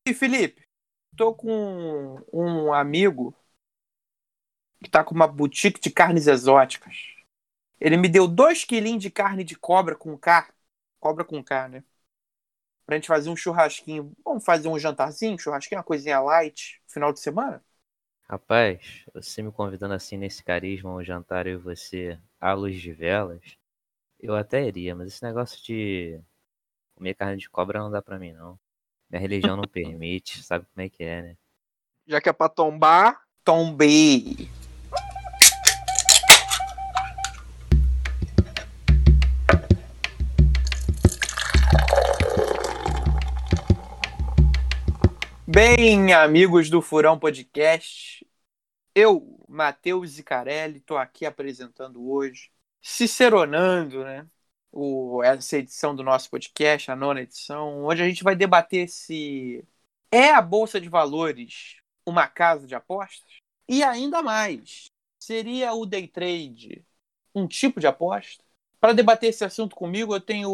E Felipe, tô com um amigo que tá com uma boutique de carnes exóticas. Ele me deu 2 quilinhos de carne de cobra com K. Cobra com K, né? Pra gente fazer um churrasquinho. Vamos fazer um jantarzinho, churrasquinho, uma coisinha light, final de semana? Rapaz, você me convidando assim nesse carisma, um jantar eu e você à luz de velas, eu até iria, mas esse negócio de comer carne de cobra não dá pra mim, não. Minha religião não permite, sabe como é que é, né? Já que é pra tombar, Tombei. Bem, amigos do Furão Podcast, eu, Matheus Zicarelli, tô aqui apresentando hoje, ciceronando, né, essa edição do nosso podcast, a 9ª edição, onde a gente vai debater se é a Bolsa de Valores uma casa de apostas? E ainda mais, seria o day trade um tipo de aposta? Para debater esse assunto comigo, eu tenho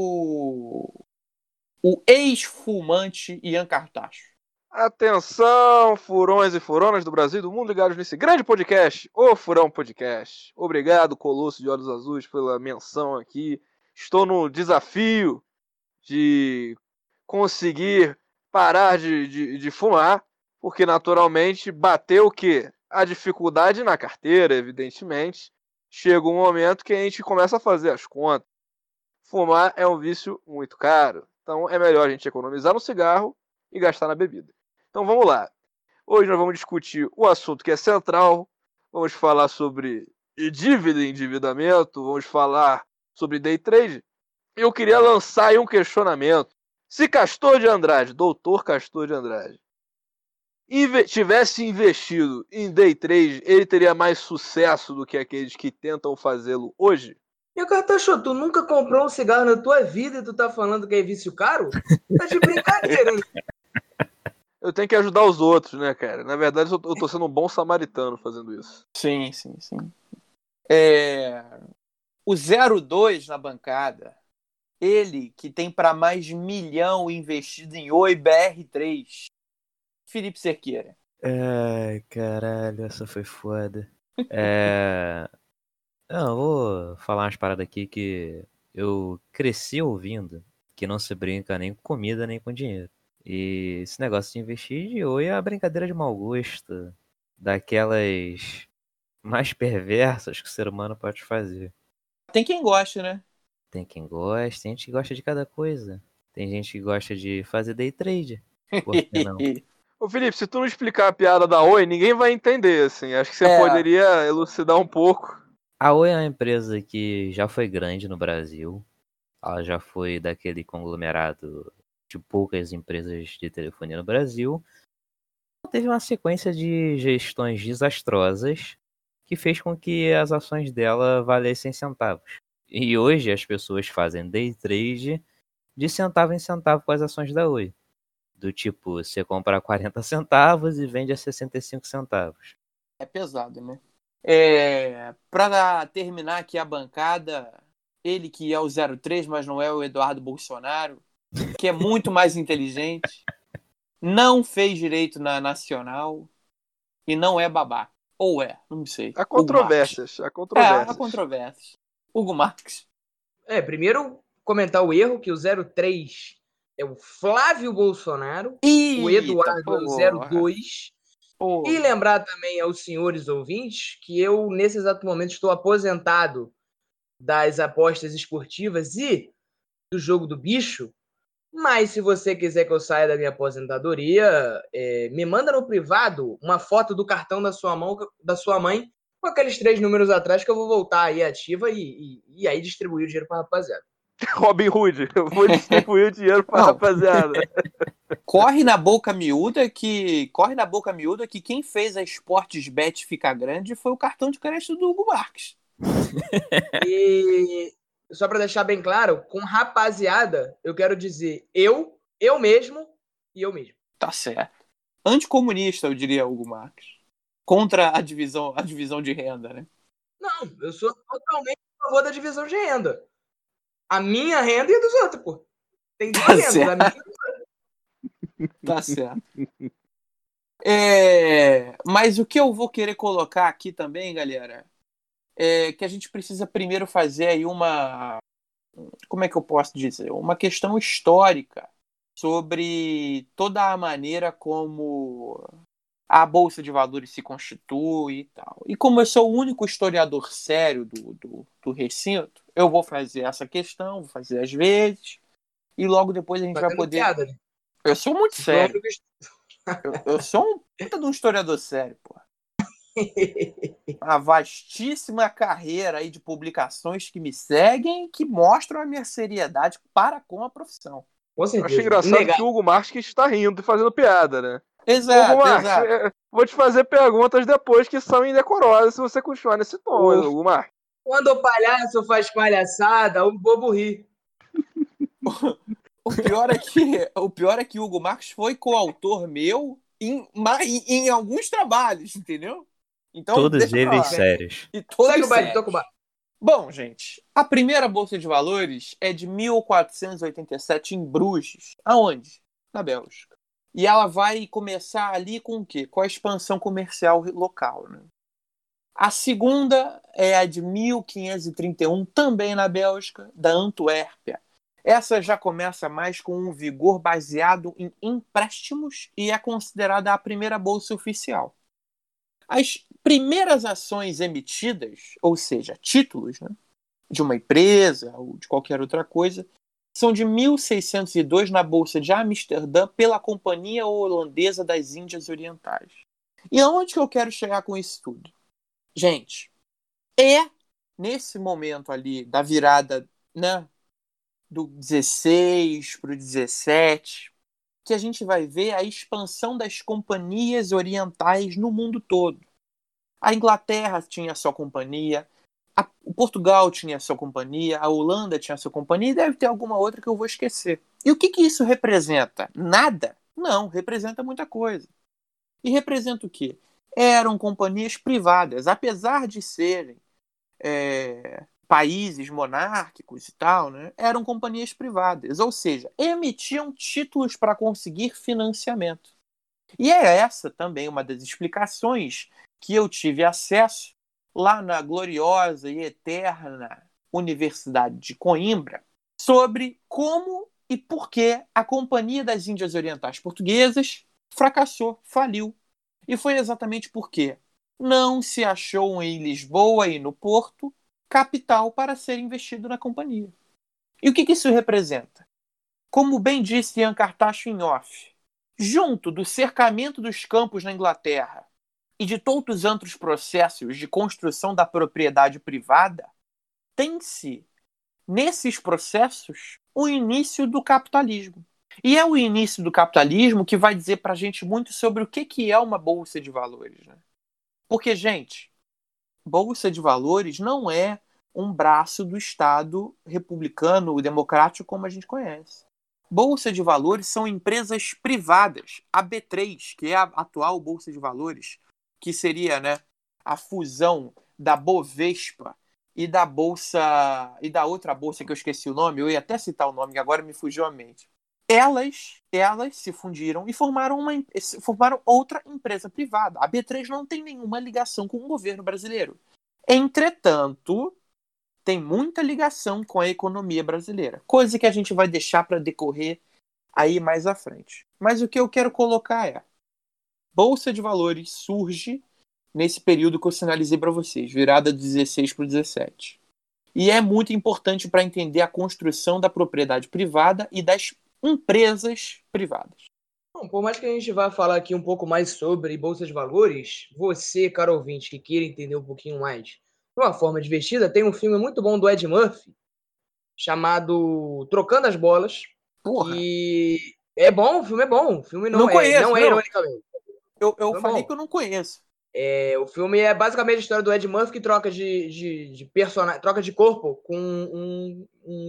o ex-fumante Ian Cartacho. atenção, furões e furonas do Brasil e do mundo ligados nesse grande podcast, o Furão Podcast. Obrigado, Colosso de Olhos Azuis, pela menção aqui. Estou no desafio de conseguir parar de fumar, porque naturalmente bateu o quê? A dificuldade na carteira, evidentemente. Chega um momento que a gente começa a fazer as contas. Fumar é um vício muito caro, então é melhor a gente economizar no cigarro e gastar na bebida. Então vamos lá. Hoje nós vamos discutir o assunto que é central. Vamos falar sobre dívida e endividamento. Vamos falar sobre day trade. Eu queria lançar aí um questionamento. Se Castor de Andrade, doutor Castor de Andrade, tivesse investido em day trade, ele teria mais sucesso do que aqueles que tentam fazê-lo hoje? E o Cartacho, tu nunca comprou um cigarro na tua vida e tu tá falando que é vício caro? Tá de brincadeira, né? Eu tenho que ajudar os outros, né, cara? Na verdade, eu tô sendo um bom samaritano fazendo isso. Sim. O 02 na bancada, ele que tem para mais de 1 milhão investido em Oi BR3, Felipe Cerqueira. Ai, caralho, essa foi foda. Não, eu vou falar umas paradas aqui que eu cresci ouvindo, que não se brinca nem com comida nem com dinheiro. E esse negócio de investir de oi é a brincadeira de mau gosto, daquelas mais perversas que o ser humano pode fazer. Tem quem goste, né? Tem quem gosta, tem gente que gosta de cada coisa. Tem gente que gosta de fazer day trade. Por que não? Ô, Felipe, se tu não explicar a piada da Oi, ninguém vai entender, assim. Acho que você poderia elucidar um pouco. A Oi é uma empresa que já foi grande no Brasil. Ela já foi daquele conglomerado de poucas empresas de telefonia no Brasil. Teve uma sequência de gestões desastrosas que fez com que as ações dela valessem centavos. E hoje as pessoas fazem day trade de centavo em centavo com as ações da Oi. Do tipo, você compra a 40 centavos e vende a 65 centavos. É pesado, né? Para terminar aqui a bancada, ele que é o 03, mas não é o Eduardo Bolsonaro, que é muito mais inteligente, não fez direito na Nacional e não é babaca. Ou é, não sei. Há controvérsias. Há controvérsias. Hugo Marques. Primeiro comentar o erro, que o 03 é o Flávio Bolsonaro, o Eduardo é o 02. E lembrar também aos senhores ouvintes que eu, nesse exato momento, estou aposentado das apostas esportivas e do jogo do bicho. Mas se você quiser que eu saia da minha aposentadoria, me manda no privado uma foto do cartão da sua mãe com aqueles 3 números atrás, que eu vou voltar aí ativa e aí distribuir o dinheiro para a rapaziada. Robin Hood, eu vou distribuir o dinheiro para a rapaziada. Corre na boca miúda que quem fez a Sportsbet ficar grande foi o cartão de crédito do Hugo Marques. E só para deixar bem claro, com rapaziada, eu quero dizer eu mesmo e eu mesmo. Tá certo. Anticomunista, eu diria, Hugo Marques. Contra a divisão de renda, né? Não, eu sou totalmente a favor da divisão de renda. A minha renda e a dos outros, pô. Tem duas rendas, a minha e a dos outros. Tá certo. Mas o que eu vou querer colocar aqui também, galera, é que a gente precisa primeiro fazer aí uma... Como é que eu posso dizer? Uma questão histórica sobre toda a maneira como a Bolsa de Valores se constitui e tal. E como eu sou o único historiador sério do recinto, eu vou fazer essa questão, vou fazer às vezes, e logo depois a gente vai poder... Piada, né? Eu sou muito sério. Eu sou um puta de um historiador sério, pô. Uma vastíssima carreira aí de publicações que me seguem, que mostram a minha seriedade para com a profissão. Com certeza. Eu acho engraçado que o Hugo Marques está rindo e fazendo piada, né? Exato, Hugo Marques, exato. vou te fazer perguntas depois que são indecorosas se você continuar nesse tom, Hugo Marques. Quando o palhaço faz palhaçada, o bobo ri. O pior é que o Hugo Marques foi coautor meu em alguns trabalhos, entendeu? Então, todos eles sérios. E todos Segue o baile, sérios. toca o baile. Bom, gente, a primeira Bolsa de Valores é de 1487 em Bruges. Aonde? Na Bélgica. E ela vai começar ali com o quê? Com a expansão comercial local, né? A segunda é a de 1531, também na Bélgica, da Antuérpia. Essa já começa mais com um vigor baseado em empréstimos e é considerada a primeira bolsa oficial. As primeiras ações emitidas, ou seja, títulos, né, de uma empresa ou de qualquer outra coisa, são de 1602 na Bolsa de Amsterdã pela Companhia Holandesa das Índias Orientais. E aonde que eu quero chegar com isso tudo? Gente, nesse momento ali da virada, né, do 16 para o 17, que a gente vai ver a expansão das companhias orientais no mundo todo. A Inglaterra tinha a sua companhia, o Portugal tinha a sua companhia, a Holanda tinha a sua companhia e deve ter alguma outra que eu vou esquecer. E o que isso representa? Nada? Não, representa muita coisa. E representa o quê? Eram companhias privadas, apesar de serem países monárquicos e tal, né, eram companhias privadas, ou seja, emitiam títulos para conseguir financiamento. E é essa também uma das explicações que eu tive acesso lá na gloriosa e eterna Universidade de Coimbra sobre como e por que a Companhia das Índias Orientais Portuguesas fracassou, faliu. E foi exatamente porque não se achou em Lisboa e no Porto capital para ser investido na companhia. E o que isso representa? Como bem disse Ian Cartacho em off, junto do cercamento dos campos na Inglaterra e de todos os outros processos de construção da propriedade privada, tem-se, nesses processos, o início do capitalismo. E é o início do capitalismo que vai dizer para a gente muito sobre o que é uma bolsa de valores, né? Porque, gente, bolsa de valores não é um braço do Estado republicano, democrático, como a gente conhece. Bolsa de valores são empresas privadas. A B3, que é a atual Bolsa de Valores, que seria, né, a fusão da Bovespa e da bolsa e da outra bolsa que eu esqueci o nome, eu ia até citar o nome, que agora me fugiu a mente. Elas se fundiram e formaram outra empresa privada. A B3 não tem nenhuma ligação com o governo brasileiro. Entretanto, tem muita ligação com a economia brasileira, coisa que a gente vai deixar para decorrer aí mais à frente. Mas o que eu quero colocar é: Bolsa de Valores surge nesse período que eu sinalizei para vocês, virada do 16 para o 17. E é muito importante para entender a construção da propriedade privada e das empresas privadas. Bom, por mais que a gente vá falar aqui um pouco mais sobre Bolsa de Valores, você, caro ouvinte, que queira entender um pouquinho mais de uma forma divertida, tem um filme muito bom do Ed Murphy, chamado Trocando as Bolas. Porra! E é bom, o filme é bom. O filme não conheço, não é ironicamente. Eu falei que eu não conheço. O filme é basicamente a história do Ed Murphy que troca de personagem, troca de corpo com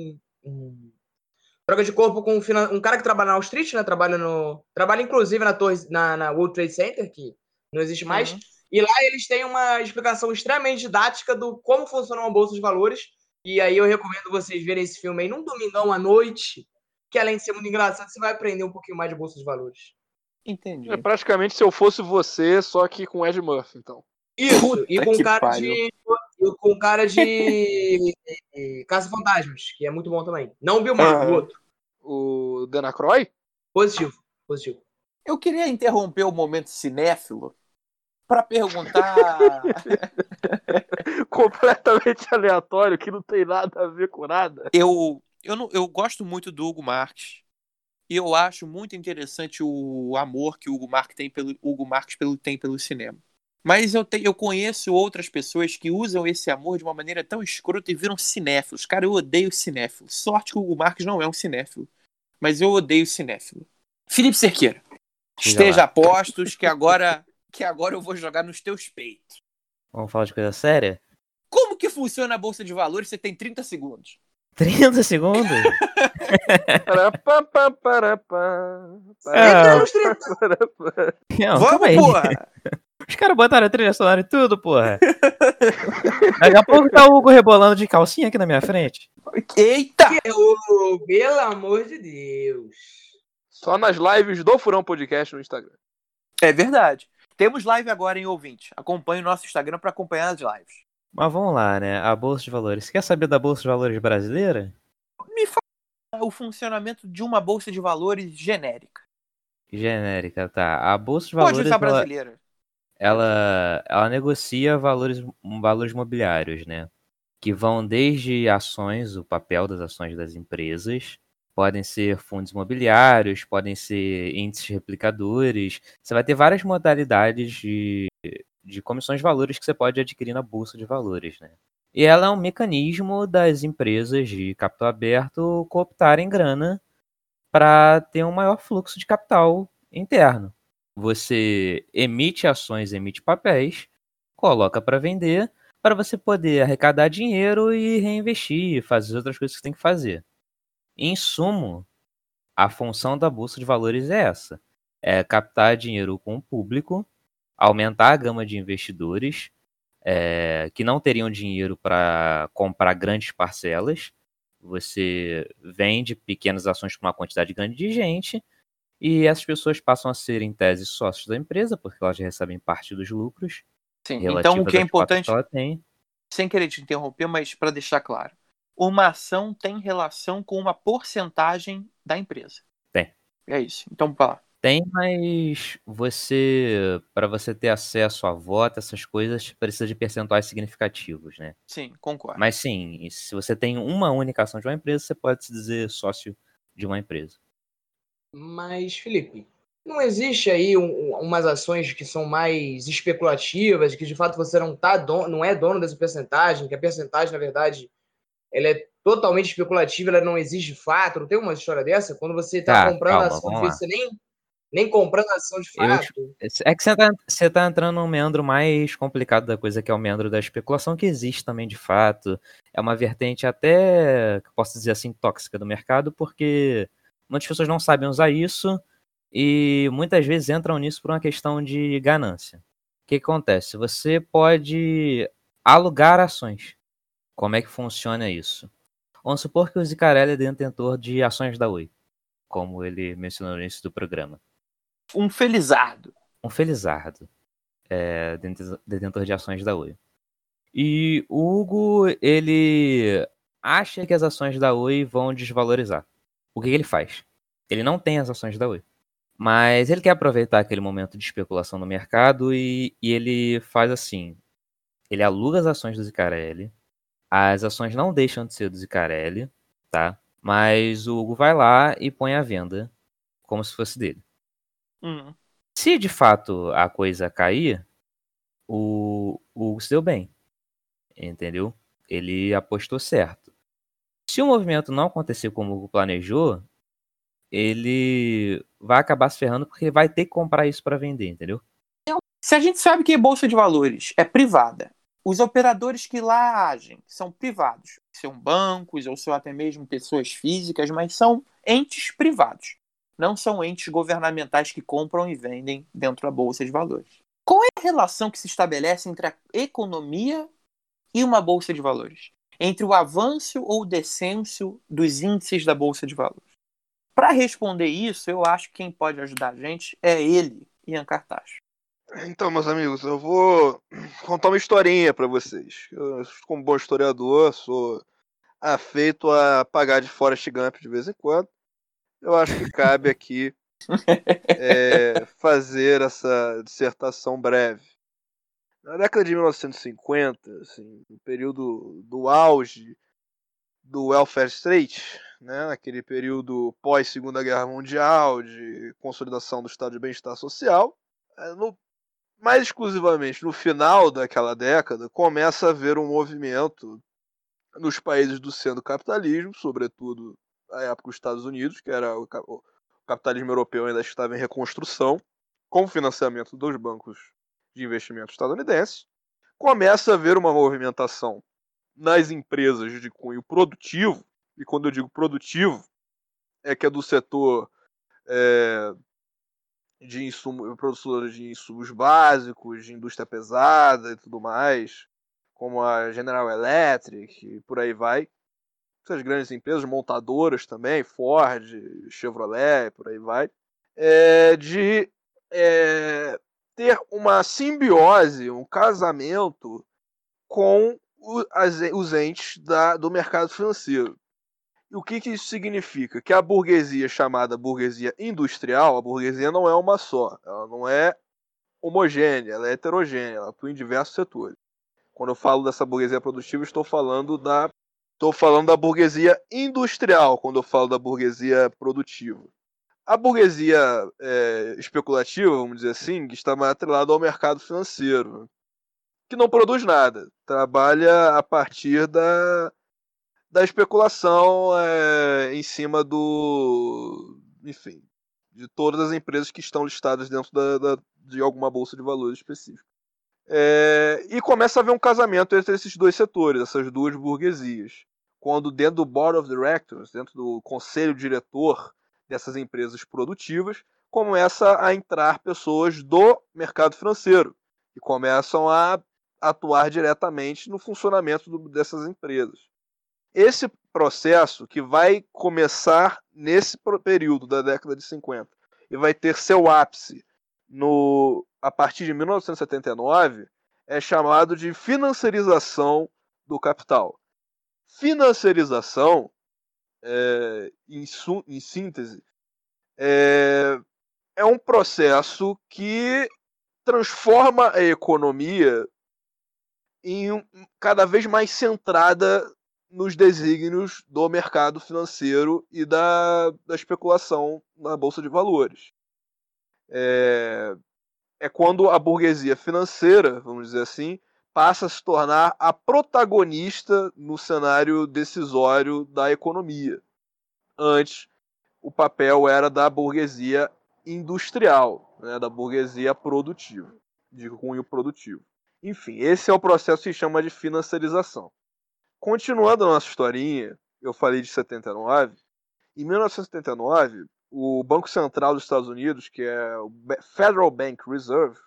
troca de corpo com um cara que trabalha na Wall Street, né? Trabalha inclusive na torre, na World Trade Center, que não existe mais. Uhum. E lá eles têm uma explicação extremamente didática do como funciona uma bolsa de valores. E aí eu recomendo vocês verem esse filme aí num domingão à noite, que além de ser muito engraçado, você vai aprender um pouquinho mais de bolsa de valores. Entendi. É praticamente Se Eu Fosse Você, só que com Ed Murphy, então. Isso, e Puta com que cara pariu. de Caça-Fantasmas, que é muito bom também. Não o Bill Maher, o outro. O Dan Aykroyd? Positivo. Eu queria interromper o momento cinéfilo para perguntar. Completamente aleatório, que não tem nada a ver com nada. Eu gosto muito do Hugo Marques. E eu acho muito interessante o amor que o Hugo Marques tem pelo cinema. Mas eu conheço outras pessoas que usam esse amor de uma maneira tão escrota e viram cinéfilos. Cara, eu odeio cinéfilo. Sorte que o Hugo Marques não é um cinéfilo. Mas eu odeio cinéfilo. Felipe Cerqueira, esteja a postos que agora eu vou jogar nos teus peitos. Vamos falar de coisa séria? Como que funciona a Bolsa de Valores? Você tem 30 segundos. 30 segundos? Não, vamos, porra! Os caras botaram a trilha sonora e tudo, porra. Daqui a pouco tá o Hugo rebolando de calcinha aqui na minha frente. Eita! Pelo amor de Deus. Só nas lives do Furão Podcast no Instagram. É verdade. Temos live agora, hein, ouvinte? Acompanhe o nosso Instagram para acompanhar as lives. Mas vamos lá, né? A Bolsa de Valores. Você quer saber da Bolsa de Valores brasileira? Me fala o funcionamento de uma Bolsa de Valores genérica. Genérica, tá. A Bolsa de Valores... Pode usar brasileira. Ela negocia valores mobiliários, né? Que vão desde ações, o papel das ações das empresas, podem ser fundos imobiliários, podem ser índices replicadores. Você vai ter várias modalidades de comissões de valores que você pode adquirir na Bolsa de Valores, né? E ela é um mecanismo das empresas de capital aberto cooptarem grana para ter um maior fluxo de capital interno. Você emite ações, emite papéis, coloca para vender, para você poder arrecadar dinheiro e reinvestir, fazer outras coisas que você tem que fazer. Em sumo, a função da Bolsa de Valores é essa. É captar dinheiro com o público, aumentar a gama de investidores que não teriam dinheiro para comprar grandes parcelas. Você vende pequenas ações para uma quantidade grande de gente e essas pessoas passam a ser, em tese, sócios da empresa, porque elas recebem parte dos lucros. Sim, então o que é importante, que ela tem. Sem querer te interromper, mas para deixar claro, uma ação tem relação com uma porcentagem da empresa. Tem. É isso, então vamos lá. Tem, mas para você ter acesso a voto, essas coisas, precisa de percentuais significativos, né? Sim, concordo. Mas sim, se você tem uma única ação de uma empresa, você pode se dizer sócio de uma empresa. Mas, Felipe, não existe aí umas ações que são mais especulativas, que de fato você não é dono dessa percentagem, que a percentagem, na verdade, ela é totalmente especulativa, ela não existe de fato. Não tem uma história dessa? Quando você está comprando calma, ação, você nem comprando ação de fato. É que você tá entrando num meandro mais complicado da coisa, que é o meandro da especulação, que existe também de fato. É uma vertente até, que posso dizer assim, tóxica do mercado, porque muitas pessoas não sabem usar isso e muitas vezes entram nisso por uma questão de ganância. O que acontece? Você pode alugar ações. Como é que funciona isso? Vamos supor que o Zicarelli é detentor de ações da Oi, como ele mencionou no início do programa. Um felizardo. Um felizardo. Detentor de ações da Oi. E o Hugo, ele acha que as ações da Oi vão desvalorizar. O que ele faz? Ele não tem as ações da Oi. Mas ele quer aproveitar aquele momento de especulação no mercado e ele faz assim. Ele aluga as ações do Zicarelli. As ações não deixam de ser do Zicarelli, tá? Mas o Hugo vai lá e põe à venda como se fosse dele. Se de fato a coisa cair, o Hugo se deu bem. Entendeu? Ele apostou certo. Se o movimento não acontecer como o Hugo planejou, ele vai acabar se ferrando porque ele vai ter que comprar isso para vender, entendeu? Se a gente sabe que a Bolsa de Valores é privada, os operadores que lá agem são privados. São bancos ou são até mesmo pessoas físicas, mas são entes privados. Não são entes governamentais que compram e vendem dentro da Bolsa de Valores. Qual é a relação que se estabelece entre a economia e uma Bolsa de Valores? Entre o avanço ou o descenso dos índices da Bolsa de Valores? Para responder isso, eu acho que quem pode ajudar a gente é ele, Ian Cartacho. Então, meus amigos, eu vou contar uma historinha para vocês. Eu, como bom historiador, sou afeito a pagar de Forrest Gump de vez em quando. Eu acho que cabe aqui fazer essa dissertação breve. Na década de 1950, assim, no período do auge do welfare state, né, aquele período pós-Segunda Guerra Mundial, de consolidação do estado de bem-estar social, mais exclusivamente no final daquela década, começa a haver um movimento nos países do centro do capitalismo, sobretudo na época dos Estados Unidos, que era o capitalismo europeu ainda estava em reconstrução, com o financiamento dos bancos de investimento estadunidenses. Começa a haver uma movimentação nas empresas de cunho produtivo, e quando eu digo produtivo, é que é do setor de produtores de insumos básicos, de indústria pesada e tudo mais, como a General Electric e por aí vai. Essas grandes empresas, montadoras também, Ford, Chevrolet, por aí vai, de ter uma simbiose, um casamento com os entes do mercado financeiro. E o que isso significa? Que a burguesia chamada burguesia industrial, a burguesia não é uma só, ela não é homogênea, ela é heterogênea, ela atua em diversos setores. Quando eu falo dessa burguesia produtiva, estou falando da burguesia industrial, quando eu falo da burguesia produtiva. A burguesia especulativa, vamos dizer assim, que está mais atrelada ao mercado financeiro, que não produz nada, trabalha a partir da especulação em cima de todas as empresas que estão listadas dentro de alguma bolsa de valores específica. E começa a haver um casamento entre esses dois setores, essas duas burguesias. Quando dentro do Board of Directors, dentro do conselho diretor dessas empresas produtivas, começa a entrar pessoas do mercado financeiro e começam a atuar diretamente no funcionamento dessas empresas. Esse processo, que vai começar nesse período da década de 50 e vai ter seu ápice a partir de 1979, é chamado de financiarização do capital. Financiarização, em síntese, é um processo que transforma a economia cada vez mais centrada nos desígnios do mercado financeiro e da especulação na bolsa de valores. É quando a burguesia financeira, vamos dizer assim, passa a se tornar a protagonista no cenário decisório da economia. Antes, o papel era da burguesia industrial, né, da burguesia produtiva, de cunho produtivo. Enfim, esse é o processo que se chama de financiarização. Continuando a nossa historinha, eu falei de 79. Em 1979, o Banco Central dos Estados Unidos, que é o Federal Bank Reserve,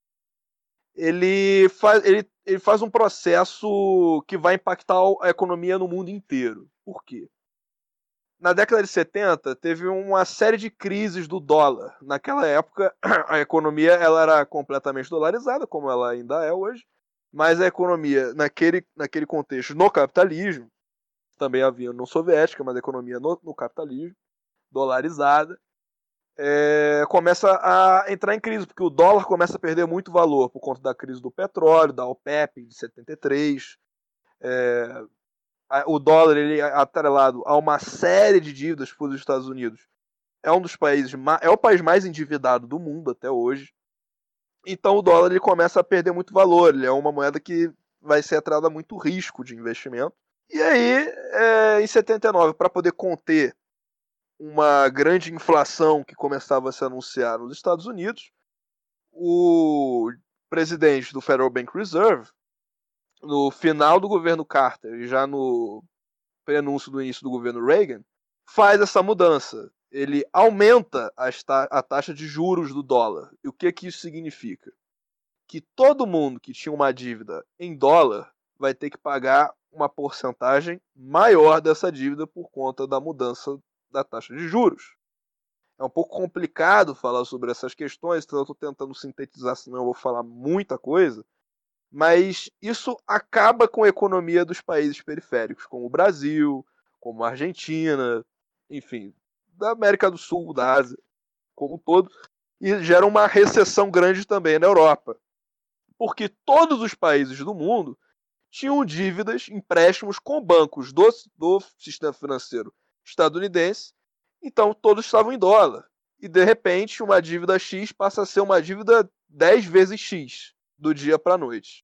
ele faz um processo que vai impactar a economia no mundo inteiro. Por quê? Na década de 70, teve uma série de crises do dólar. Naquela época, a economia ela era completamente dolarizada, como ela ainda é hoje, mas a economia, naquele contexto, no capitalismo, também havia no soviética, mas a economia no capitalismo, dolarizada, começa a entrar em crise, porque o dólar começa a perder muito valor por conta da crise do petróleo, da OPEP de 73. O dólar, ele é atrelado a uma série de dívidas para os Estados Unidos. É o país mais endividado do mundo até hoje. Então o dólar ele começa a perder muito valor. Ele é uma moeda que vai ser atrelada a muito risco de investimento. E aí, em 79, para poder conter uma grande inflação que começava a se anunciar nos Estados Unidos, o presidente do Federal Bank Reserve, no final do governo Carter e já no prenúncio do início do governo Reagan, faz essa mudança. Ele aumenta a taxa de juros do dólar. E o que isso significa? Que todo mundo que tinha uma dívida em dólar vai ter que pagar uma porcentagem maior dessa dívida por conta da mudança da taxa de juros. É um pouco complicado falar sobre essas questões, então eu estou tentando sintetizar, senão eu vou falar muita coisa. Mas isso acaba com a economia dos países periféricos, como o Brasil, como a Argentina, enfim, da América do Sul, da Ásia, como um todo, e gera uma recessão grande também na Europa. Porque todos os países do mundo tinham dívidas, empréstimos com bancos do sistema financeiro estadunidense, então todos estavam em dólar. E de repente, uma dívida X passa a ser uma dívida 10 vezes X, do dia para a noite.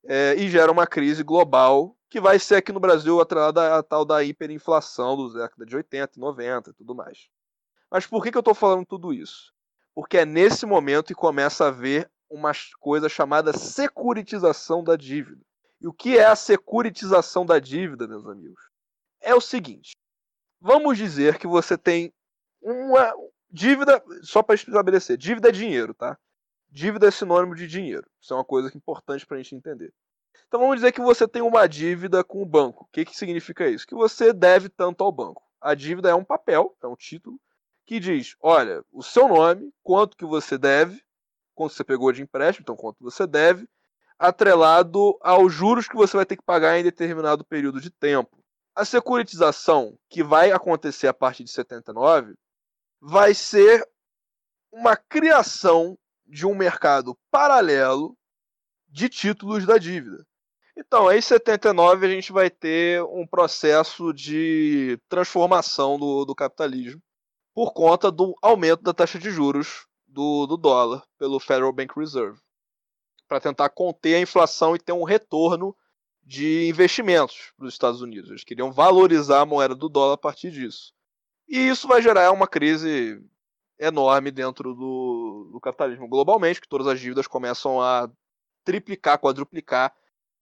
E gera uma crise global, que vai ser aqui no Brasil atrelada à tal da hiperinflação dos décadas de 80 e 90 e tudo mais. Mas por que eu estou falando tudo isso? Porque é nesse momento que começa a haver uma coisa chamada securitização da dívida. E o que é a securitização da dívida, meus amigos? É o seguinte, vamos dizer que você tem uma dívida, só para estabelecer, dívida é dinheiro, tá? Dívida é sinônimo de dinheiro. Isso é uma coisa importante para a gente entender. Então vamos dizer que você tem uma dívida com o banco. O que significa isso? Que você deve tanto ao banco. A dívida é um papel, é um título, que diz, olha, o seu nome, quanto que você deve, quanto você pegou de empréstimo, então quanto você deve, atrelado aos juros que você vai ter que pagar em determinado período de tempo. A securitização, que vai acontecer a partir de 79, vai ser uma criação de um mercado paralelo de títulos da dívida. Então, em 79 a gente vai ter um processo de transformação do capitalismo por conta do aumento da taxa de juros do dólar pelo Federal Bank Reserve, para tentar conter a inflação e ter um retorno de investimentos para os Estados Unidos. Eles queriam valorizar a moeda do dólar a partir disso. E isso vai gerar uma crise enorme dentro do capitalismo globalmente, que todas as dívidas começam a triplicar, quadruplicar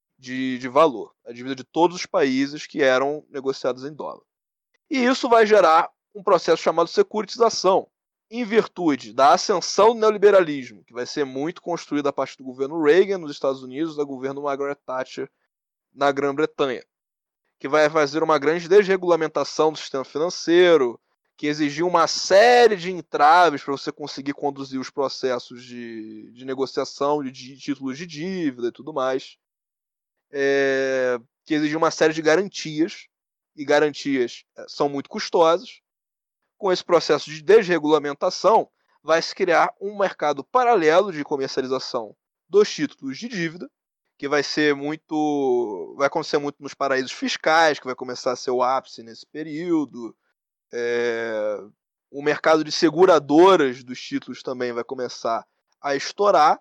de valor. A dívida de todos os países que eram negociados em dólar. E isso vai gerar um processo chamado securitização, em virtude da ascensão do neoliberalismo, que vai ser muito construída a partir do governo Reagan nos Estados Unidos, do governo Margaret Thatcher na Grã-Bretanha, que vai fazer uma grande desregulamentação do sistema financeiro, que exigiu uma série de entraves para você conseguir conduzir os processos de negociação de títulos de dívida e tudo mais, que exigiu uma série de garantias, e garantias são muito custosas. Com esse processo de desregulamentação, vai se criar um mercado paralelo de comercialização dos títulos de dívida, que vai acontecer muito nos paraísos fiscais, que vai começar a ser o ápice nesse período. O mercado de seguradoras dos títulos também vai começar a estourar.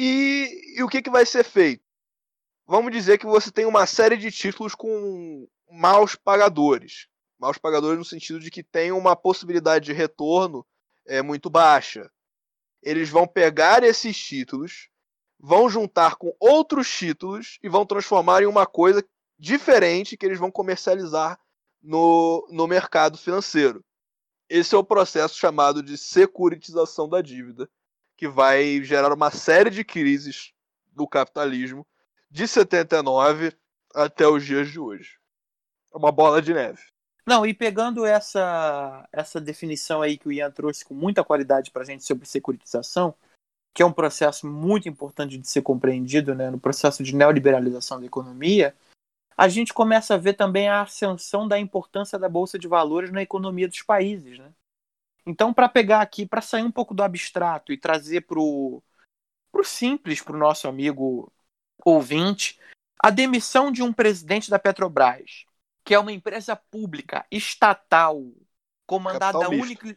E o que vai ser feito? Vamos dizer que você tem uma série de títulos com maus pagadores. Maus pagadores no sentido de que tem uma possibilidade de retorno muito baixa. Eles vão pegar esses títulos, vão juntar com outros títulos e vão transformar em uma coisa diferente que eles vão comercializar no mercado financeiro. Esse é o processo chamado de securitização da dívida, que vai gerar uma série de crises do capitalismo de 79 até os dias de hoje. É uma bola de neve. Não, e pegando essa definição aí que o Ian trouxe com muita qualidade para a gente sobre securitização, que é um processo muito importante de ser compreendido, né, no processo de neoliberalização da economia, a gente começa a ver também a ascensão da importância da Bolsa de Valores na economia dos países, né? Então, para pegar aqui, para sair um pouco do abstrato e trazer para o simples, para o nosso amigo ouvinte, a demissão de um presidente da Petrobras, que é uma empresa pública, estatal, comandada única...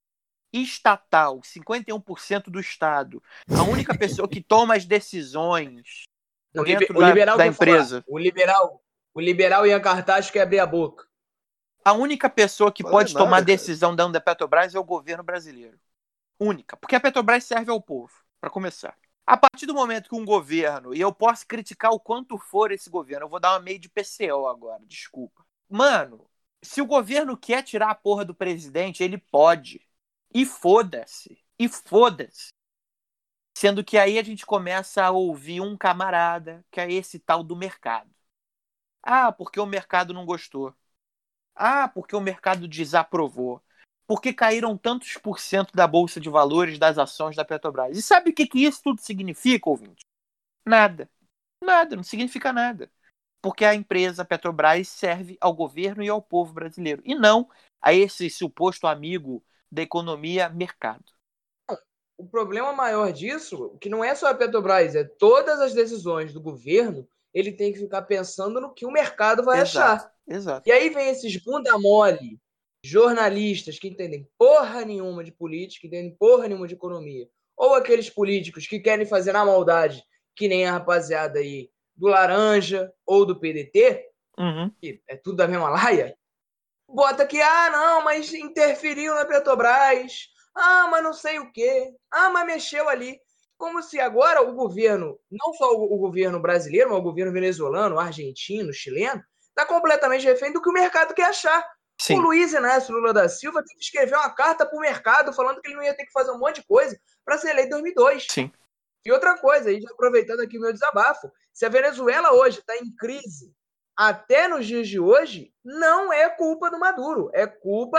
Estatal, 51% do Estado. A única pessoa que toma as decisões dentro da empresa. O liberal Ian Cartaz quer abrir a boca. A única pessoa que pode tomar decisão dentro da Petrobras é o governo brasileiro. Única. Porque a Petrobras serve ao povo, para começar. A partir do momento que um governo, e eu posso criticar o quanto for esse governo, eu vou dar uma meio de PCO agora, desculpa. Mano, se o governo quer tirar a porra do presidente, ele pode. E foda-se. E foda-se. Sendo que aí a gente começa a ouvir um camarada, que é esse tal do mercado. Ah, porque o mercado não gostou. Ah, porque o mercado desaprovou. porque caíram tantos por cento da Bolsa de Valores das ações da Petrobras. E sabe o que isso tudo significa, ouvinte? Nada. Nada, não significa nada. Porque a empresa Petrobras serve ao governo e ao povo brasileiro, e não a esse suposto amigo da economia, mercado. O problema maior disso, que não é só a Petrobras, é todas as decisões do governo, ele tem que ficar pensando no que o mercado vai achar. Exato. E aí vem esses bunda mole, jornalistas que entendem porra nenhuma de política, entendem porra nenhuma de economia, ou aqueles políticos que querem fazer na maldade, que nem a rapaziada aí do Laranja ou do PDT, que é tudo da mesma laia, bota que, não, mas interferiu na Petrobras, mas não sei o quê, mas mexeu ali. Como se agora o governo, não só o governo brasileiro, mas o governo venezuelano, argentino, chileno, está completamente refém do que o mercado quer achar. Sim. O Luiz Inácio Lula da Silva teve que escrever uma carta para o mercado falando que ele não ia ter que fazer um monte de coisa para ser eleito em 2002. Sim. E outra coisa, aí, aproveitando aqui o meu desabafo, se a Venezuela hoje está em crise até nos dias de hoje, não é culpa do Maduro, é culpa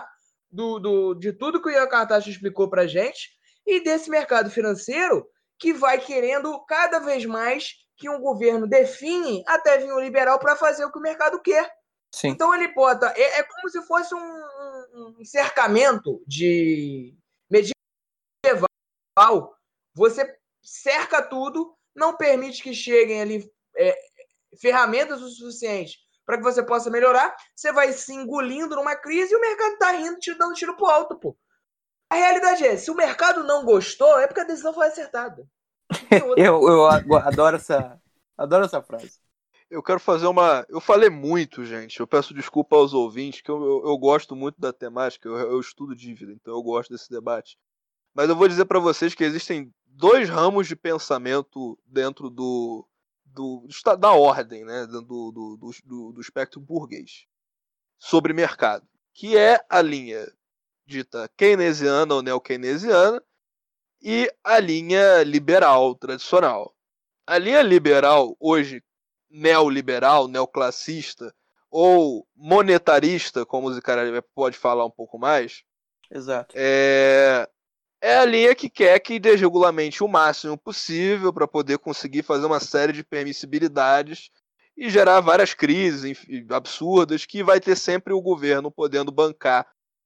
de tudo que o Ian Cartacho explicou para a gente e desse mercado financeiro que vai querendo cada vez mais que um governo define até vir um liberal para fazer o que o mercado quer. Sim. Então ele bota... É como se fosse um cercamento de medieval. Você cerca tudo, não permite que cheguem ali ferramentas o suficiente para que você possa melhorar, você vai se engolindo numa crise e o mercado está rindo, te dando tiro pro alto, pô. A realidade é, se o mercado não gostou, é porque a decisão foi acertada. Eu adoro essa frase. Eu quero fazer uma... Eu falei muito, gente. Eu peço desculpa aos ouvintes, que eu gosto muito da temática. Eu estudo dívida, então eu gosto desse debate. Mas eu vou dizer para vocês que existem 2 ramos de pensamento dentro da ordem, né? Do espectro burguês sobre mercado, que é a linha dita keynesiana ou neo-keynesiana e a linha liberal tradicional. A linha liberal hoje, neoliberal, neoclassista ou monetarista, como o Zicarelli pode falar um pouco mais, exato, é a linha que quer que desregulamente o máximo possível para poder conseguir fazer uma série de permissibilidades e gerar várias crises absurdas que vai ter sempre o governo podendo bancar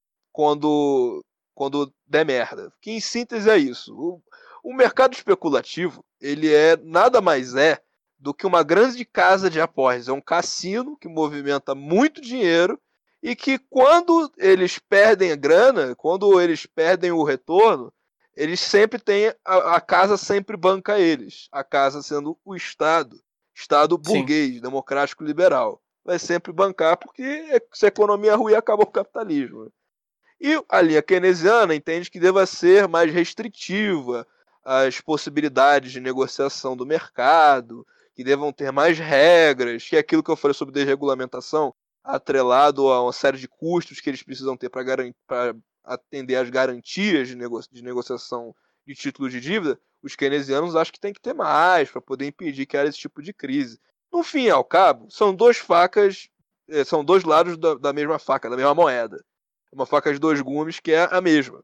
quando der merda. Que em síntese é isso. O mercado especulativo, ele nada mais do que uma grande casa de apostas. É um cassino que movimenta muito dinheiro e que quando eles perdem a grana, quando eles perdem o retorno, eles sempre têm, a casa sempre banca eles. A casa sendo o Estado burguês, sim, democrático liberal. Vai sempre bancar porque se a economia é ruim, acaba o capitalismo. E a linha keynesiana entende que deva ser mais restritiva as possibilidades de negociação do mercado, que devam ter mais regras, que é aquilo que eu falei sobre desregulamentação, atrelado a uma série de custos que eles precisam ter para atender às garantias de negociação de títulos de dívida, os keynesianos acham que tem que ter mais para poder impedir que haja esse tipo de crise. No fim e ao cabo, são 2 facas, são 2 lados da mesma faca, da mesma moeda. Uma faca de 2 gumes que é a mesma.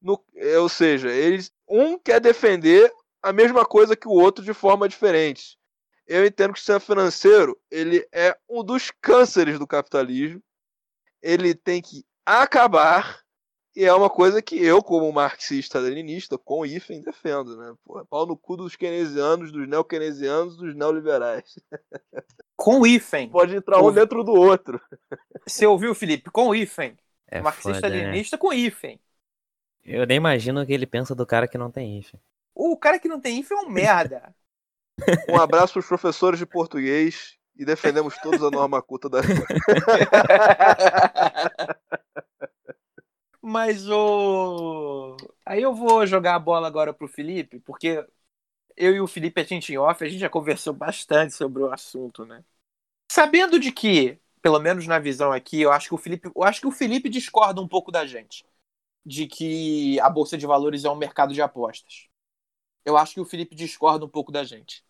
Ou seja, um quer defender a mesma coisa que o outro de forma diferente. Eu entendo que o sistema financeiro ele é um dos cânceres do capitalismo. Ele tem que acabar e é uma coisa que eu, como marxista-leninista, com hífen, defendo. Né? Porra, pau no cu dos keynesianos, dos neo-keynesianos, dos neoliberais. Com hífen. Pode entrar um dentro do outro. Você ouviu, Felipe? Com hífen. Marxista-leninista com hífen. Eu nem imagino o que ele pensa do cara que não tem hífen. O cara que não tem hífen é um merda. Um abraço para os professores de português e defendemos todos a norma culta da... Mas aí eu vou jogar a bola agora pro Felipe, porque eu e o Felipe, a gente em off, a gente já conversou bastante sobre o assunto, né? Sabendo de que, pelo menos na visão aqui, eu acho que o Felipe discorda um pouco da gente, de que a Bolsa de Valores é um mercado de apostas. Eu acho que o Felipe discorda um pouco da gente.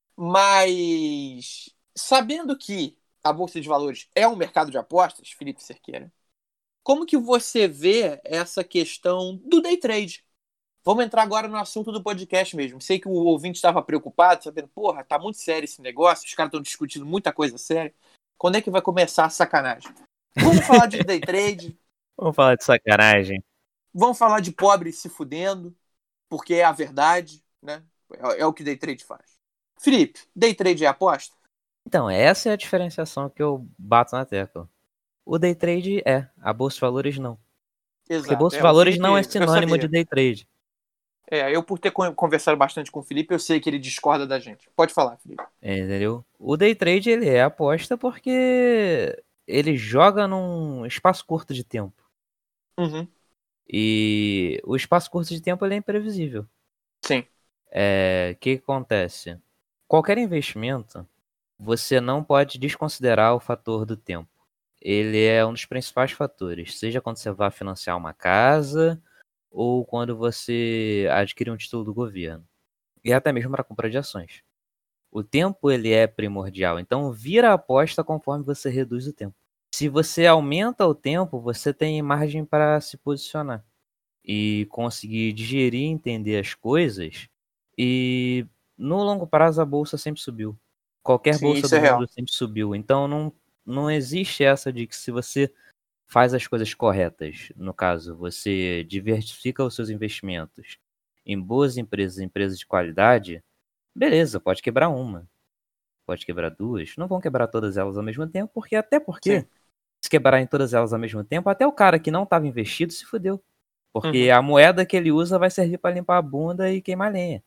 Mas, sabendo que a Bolsa de Valores é um mercado de apostas, Felipe Cerqueira, como que você vê essa questão do day trade? Vamos entrar agora no assunto do podcast mesmo. Sei que o ouvinte estava preocupado, sabendo, porra, tá muito sério esse negócio, os caras estão discutindo muita coisa séria. Quando é que vai começar a sacanagem? Vamos falar de day trade. Vamos falar de sacanagem. Vamos falar de pobre se fudendo, porque é a verdade, né? É o que day trade faz. Felipe, day trade é aposta? Então, essa é a diferenciação que eu bato na tecla. O day trade a bolsa de valores não. Exato. Porque bolsa de valores Felipe, não é sinônimo de day trade. Eu por ter conversado bastante com o Felipe, eu sei que ele discorda da gente. Pode falar, Felipe. Entendeu? O day trade, ele é aposta porque ele joga num espaço curto de tempo. Uhum. E o espaço curto de tempo, ele é imprevisível. Sim. O que acontece? Qualquer investimento, você não pode desconsiderar o fator do tempo. Ele é um dos principais fatores, seja quando você vai financiar uma casa ou quando você adquire um título do governo. E até mesmo para compra de ações. O tempo, ele é primordial, então vira a aposta conforme você reduz o tempo. Se você aumenta o tempo, você tem margem para se posicionar e conseguir digerir e entender as coisas. E no longo prazo a bolsa sempre subiu. Qualquer bolsa do mundo sempre subiu. Então não existe essa de que se você faz as coisas corretas, no caso, você diversifica os seus investimentos em boas empresas de qualidade, beleza, pode quebrar uma, pode quebrar duas, não vão quebrar todas elas ao mesmo tempo, porque se quebrarem todas elas ao mesmo tempo, até o cara que não estava investido se fudeu. Porque a moeda que ele usa vai servir para limpar a bunda e queimar lenha.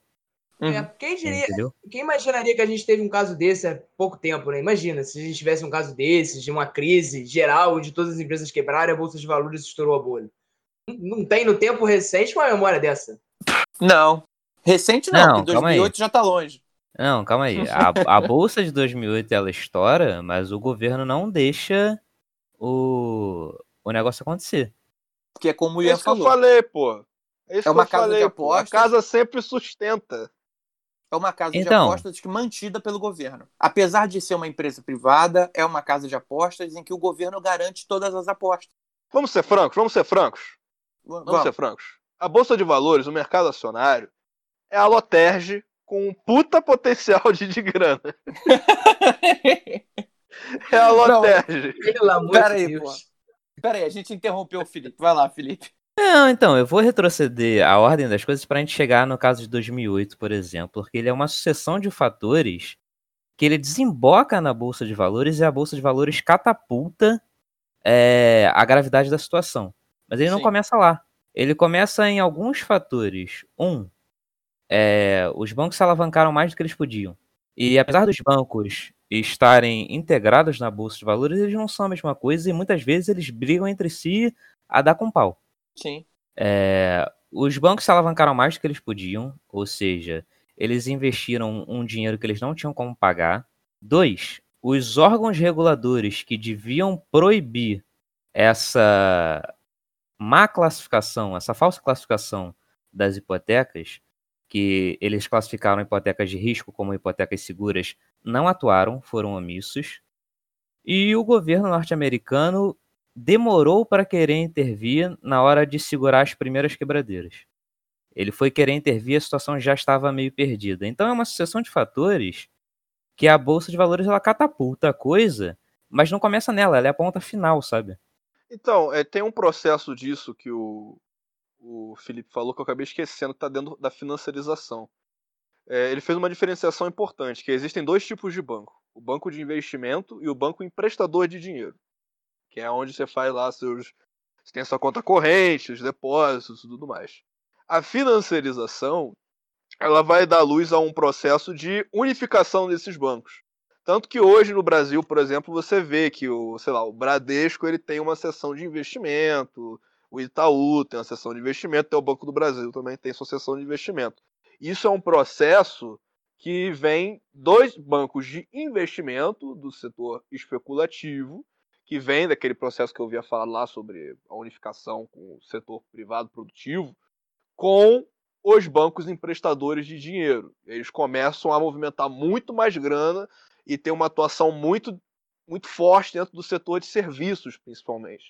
Quem imaginaria que a gente teve um caso desse há pouco tempo, né? Imagina, se a gente tivesse um caso desse, de uma crise geral, de todas as empresas quebrarem, a Bolsa de Valores estourou a bolha. Não tem no tempo recente uma memória dessa. Não. Recente não, porque 2008 já tá longe. Não, calma aí. A Bolsa de 2008, ela estoura, mas o governo não deixa o negócio acontecer. Porque é como o Ian falou. É isso que eu falei, pô. É isso que uma eu casa falei, de apostas. A casa sempre sustenta. É uma casa de apostas que mantida pelo governo. Apesar de ser uma empresa privada, é uma casa de apostas em que o governo garante todas as apostas. Vamos ser francos. Vamos ser francos. A Bolsa de Valores, o mercado acionário, é a Loterge com um puta potencial de grana. É a Loterge. Pelo amor de Deus. Pera aí, a gente interrompeu o Felipe. Vai lá, Felipe. Não, então, eu vou retroceder a ordem das coisas para a gente chegar no caso de 2008, por exemplo, porque ele é uma sucessão de fatores que ele desemboca na Bolsa de Valores e a Bolsa de Valores catapulta a gravidade da situação. Mas ele não começa lá. Ele começa em alguns fatores. Os bancos se alavancaram mais do que eles podiam. E apesar dos bancos estarem integrados na Bolsa de Valores, eles não são a mesma coisa e muitas vezes eles brigam entre si a dar com pau. Sim. Os bancos se alavancaram mais do que eles podiam, ou seja, eles investiram um dinheiro que eles não tinham como pagar. 2, os órgãos reguladores que deviam proibir essa má classificação, essa falsa classificação das hipotecas, que eles classificaram hipotecas de risco como hipotecas seguras, não atuaram, foram omissos. E o governo norte-americano demorou para querer intervir na hora de segurar as primeiras quebradeiras. Ele foi querer intervir, a situação já estava meio perdida. Então é uma sucessão de fatores que a Bolsa de Valores ela catapulta a coisa, mas não começa nela, ela é a ponta final, sabe? Então, tem um processo disso que o Felipe falou que eu acabei esquecendo, que está dentro da financiarização. Ele fez uma diferenciação importante, que existem 2 tipos de banco. O banco de investimento e o banco emprestador de dinheiro. Que é onde você faz lá você tem a sua conta corrente, os depósitos e tudo mais. A financiarização, ela vai dar luz a um processo de unificação desses bancos. Tanto que hoje no Brasil, por exemplo, você vê que o Bradesco ele tem uma seção de investimento, o Itaú tem uma seção de investimento, até o Banco do Brasil também tem sua seção de investimento. Isso é um processo que vem dos bancos de investimento do setor especulativo, que vem daquele processo que eu havia falado lá sobre a unificação com o setor privado produtivo, com os bancos emprestadores de dinheiro. Eles começam a movimentar muito mais grana e ter uma atuação muito, muito forte dentro do setor de serviços, principalmente.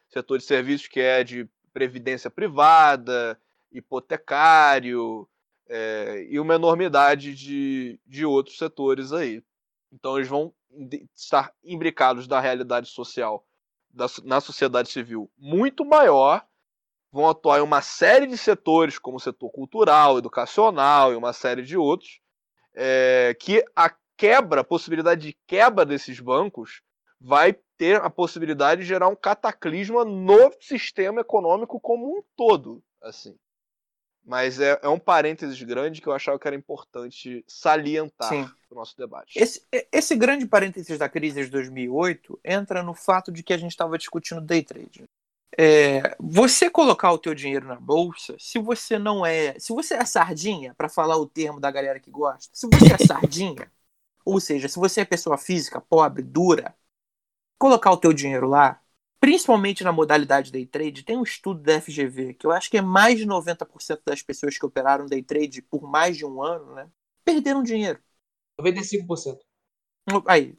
setor de serviços que é de previdência privada, hipotecário, e uma enormidade de outros setores aí. Então eles vão estar imbricados da realidade social, na sociedade civil, muito maior, vão atuar em uma série de setores, como o setor cultural, educacional e uma série de outros, que a possibilidade de quebra desses bancos vai ter a possibilidade de gerar um cataclisma no sistema econômico como um todo, assim. Mas é um parênteses grande que eu achava que era importante salientar no nosso debate. Esse grande parênteses da crise de 2008 entra no fato de que a gente estava discutindo day trade. Você colocar o teu dinheiro na bolsa, se você é sardinha, para falar o termo da galera que gosta, se você é sardinha, ou seja, se você é pessoa física, pobre, dura, colocar o teu dinheiro lá, principalmente na modalidade day trade, tem um estudo da FGV, que eu acho que é mais de 90% das pessoas que operaram day trade por mais de um ano, né, perderam dinheiro. 95%. Aí,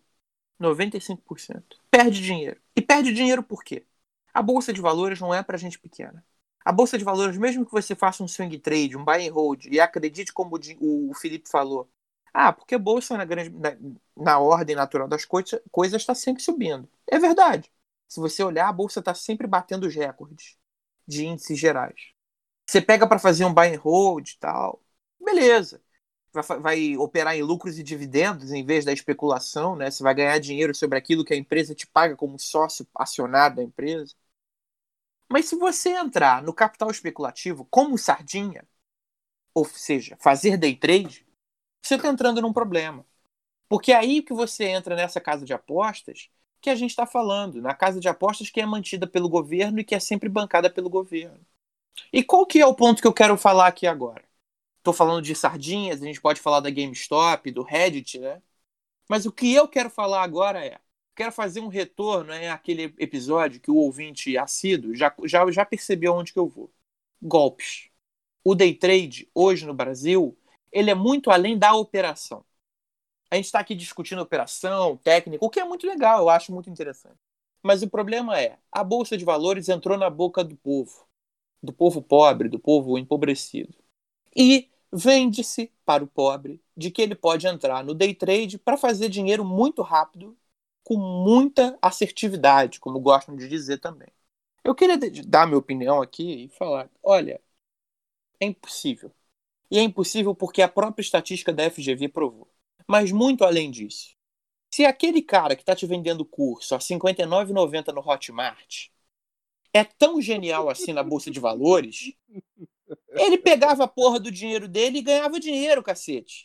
95%. Perde dinheiro. E perde dinheiro por quê? A bolsa de valores não é para gente pequena. A bolsa de valores, mesmo que você faça um swing trade, um buy and hold, e acredite como o Felipe falou, porque a bolsa na ordem natural das coisas está sempre subindo. É verdade. Se você olhar, a bolsa está sempre batendo os recordes de índices gerais. Você pega para fazer um buy and hold e tal, beleza. Vai operar em lucros e dividendos em vez da especulação, né? Você vai ganhar dinheiro sobre aquilo que a empresa te paga como sócio acionado da empresa. Mas se você entrar no capital especulativo como sardinha, ou seja, fazer day trade, você está entrando num problema. Porque é aí que você entra nessa casa de apostas que a gente está falando, na casa de apostas que é mantida pelo governo e que é sempre bancada pelo governo. E qual que é o ponto que eu quero falar aqui agora? Estou falando de sardinhas, a gente pode falar da GameStop, do Reddit, né? Mas o que eu quero falar agora quero fazer um retorno àquele episódio que o ouvinte assíduo já percebeu onde que eu vou. Golpes. O day trade, hoje no Brasil, ele é muito além da operação. A gente está aqui discutindo operação, técnica, o que é muito legal, eu acho muito interessante. Mas o problema a Bolsa de Valores entrou na boca do povo pobre, do povo empobrecido. E vende-se para o pobre de que ele pode entrar no day trade para fazer dinheiro muito rápido, com muita assertividade, como gostam de dizer também. Eu queria dar minha opinião aqui e falar, olha, é impossível. E é impossível porque a própria estatística da FGV provou. Mas muito além disso, se aquele cara que está te vendendo curso a R$ 59,90 no Hotmart é tão genial assim na Bolsa de Valores, ele pegava a porra do dinheiro dele e ganhava dinheiro, cacete.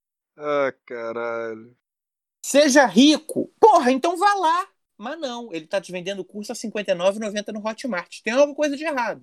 Caralho. Seja rico. Porra, então vá lá. Mas não, ele tá te vendendo o curso a R$ 59,90 no Hotmart. Tem alguma coisa de errado.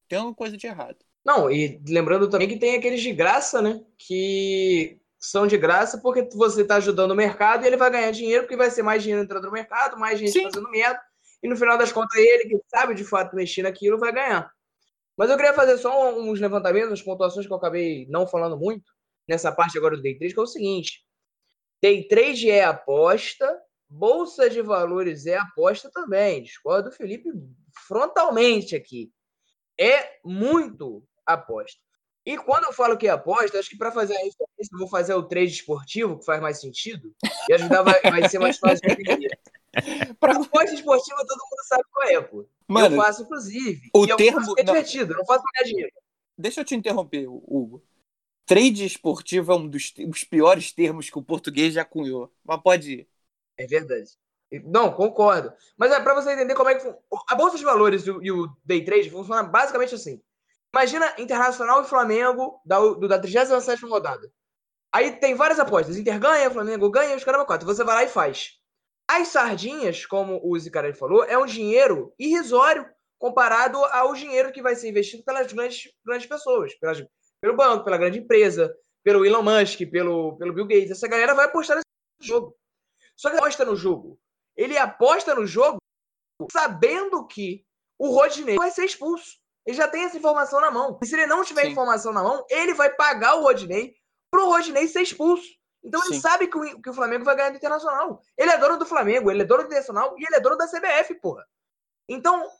Não, e lembrando também que tem aqueles de graça, né? Que são de graça porque você tá ajudando o mercado e ele vai ganhar dinheiro porque vai ser mais dinheiro entrando no mercado, mais gente fazendo merda. E no final das contas, ele que sabe de fato mexer naquilo vai ganhar. Mas eu queria fazer só uns levantamentos, umas pontuações que eu acabei não falando muito nessa parte agora do day trade, que é o seguinte. Day trade é aposta, bolsa de valores é aposta também. Discordo do Felipe frontalmente aqui. É muito aposta. E quando eu falo que é aposta, acho que para fazer a referência, eu vou fazer o trade esportivo, que faz mais sentido, e ajudar vai ser mais fácil de entender. Aposta esportiva todo mundo sabe qual é, pô. Mano, eu faço, inclusive. O termo é divertido, eu não faço pra ganhar dinheiro. Deixa eu te interromper, Hugo. Trade esportivo é um dos piores termos que o português já cunhou. Mas pode ir. É verdade. Não, concordo. Mas é para você entender como é que a Bolsa de Valores e o Day Trade funciona basicamente assim. Imagina Internacional e Flamengo da 37ª rodada. Aí tem várias apostas. Inter ganha, Flamengo ganha, os caramba 4. Você vai lá e faz. As sardinhas, como o Zicarelli falou, é um dinheiro irrisório comparado ao dinheiro que vai ser investido pelas grandes pessoas. Pelo banco, pela grande empresa, pelo Elon Musk, pelo Bill Gates. Essa galera vai apostar nesse jogo. Só que ele aposta no jogo. Ele aposta no jogo sabendo que o Rodinei vai ser expulso. Ele já tem essa informação na mão. E se ele não tiver informação na mão, ele vai pagar o Rodinei pro Rodinei ser expulso. Então ele sabe que o Flamengo vai ganhar do Internacional. Ele é dono do Flamengo, ele é dono do Internacional e ele é dono da CBF, porra. Então,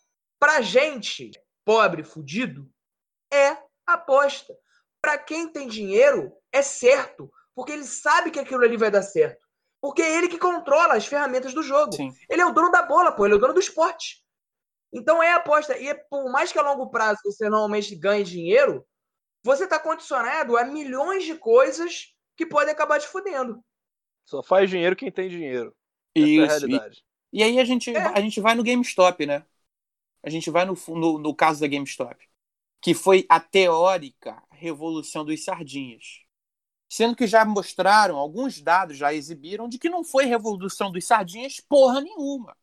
Pra gente, pobre, fudido, é aposta. Pra quem tem dinheiro, é certo. Porque ele sabe que aquilo ali vai dar certo. Porque é ele que controla as ferramentas do jogo. Sim. Ele é o dono da bola, pô. Ele é o dono do esporte. Então é aposta. E por mais que a longo prazo você normalmente ganhe dinheiro, você tá condicionado a milhões de coisas que podem acabar te fudendo. Só faz dinheiro quem tem dinheiro. Isso. Essa é a realidade. E aí a gente vai no GameStop, né? A gente vai no caso da GameStop. Que foi a teórica revolução dos sardinhas. Sendo que já mostraram, alguns dados já exibiram, de que não foi revolução dos sardinhas porra nenhuma.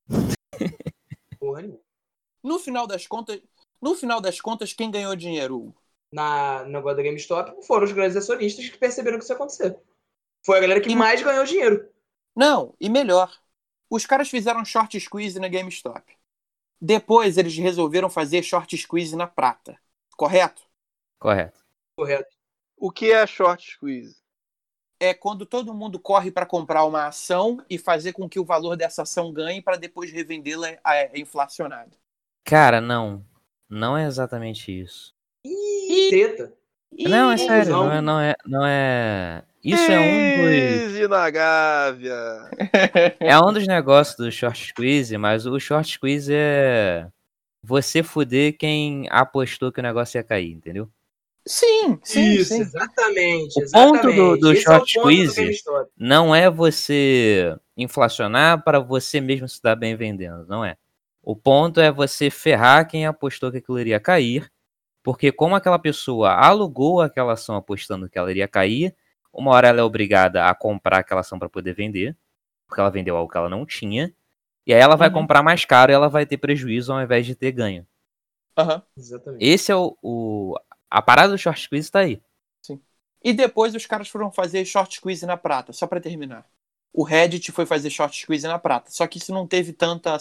Porra nenhuma. No final das contas, quem ganhou dinheiro? No negócio da GameStop foram os grandes acionistas que perceberam que isso ia acontecer. Foi a galera que mais ganhou dinheiro. Não, e melhor. Os caras fizeram short squeeze na GameStop. Depois eles resolveram fazer short squeeze na prata. Correto? Correto. O que é short squeeze? É quando todo mundo corre para comprar uma ação e fazer com que o valor dessa ação ganhe para depois revendê-la inflacionado. Cara, não. Não é exatamente isso. Ih, treta. Não, é sério. Não é. Isso é um dos. Squeeze na Gávea. É um dos negócios do short squeeze, mas o short squeeze é você fuder quem apostou que o negócio ia cair, entendeu? Sim. Exatamente. O ponto do Esse short é o ponto do squeeze GameStop. não é você inflacionar para você mesmo se dar bem vendendo, não é. O ponto é você ferrar quem apostou que aquilo iria cair, porque como aquela pessoa alugou aquela ação apostando que ela iria cair, uma hora ela é obrigada a comprar aquela ação para poder vender, porque ela vendeu algo que ela não tinha, e aí ela vai comprar mais caro e ela vai ter prejuízo ao invés de ter ganho. Exatamente. Esse é a parada do short squeeze tá aí. Sim. E depois os caras foram fazer short squeeze na prata, só para terminar. O Reddit foi fazer short squeeze na prata, só que isso não teve tanta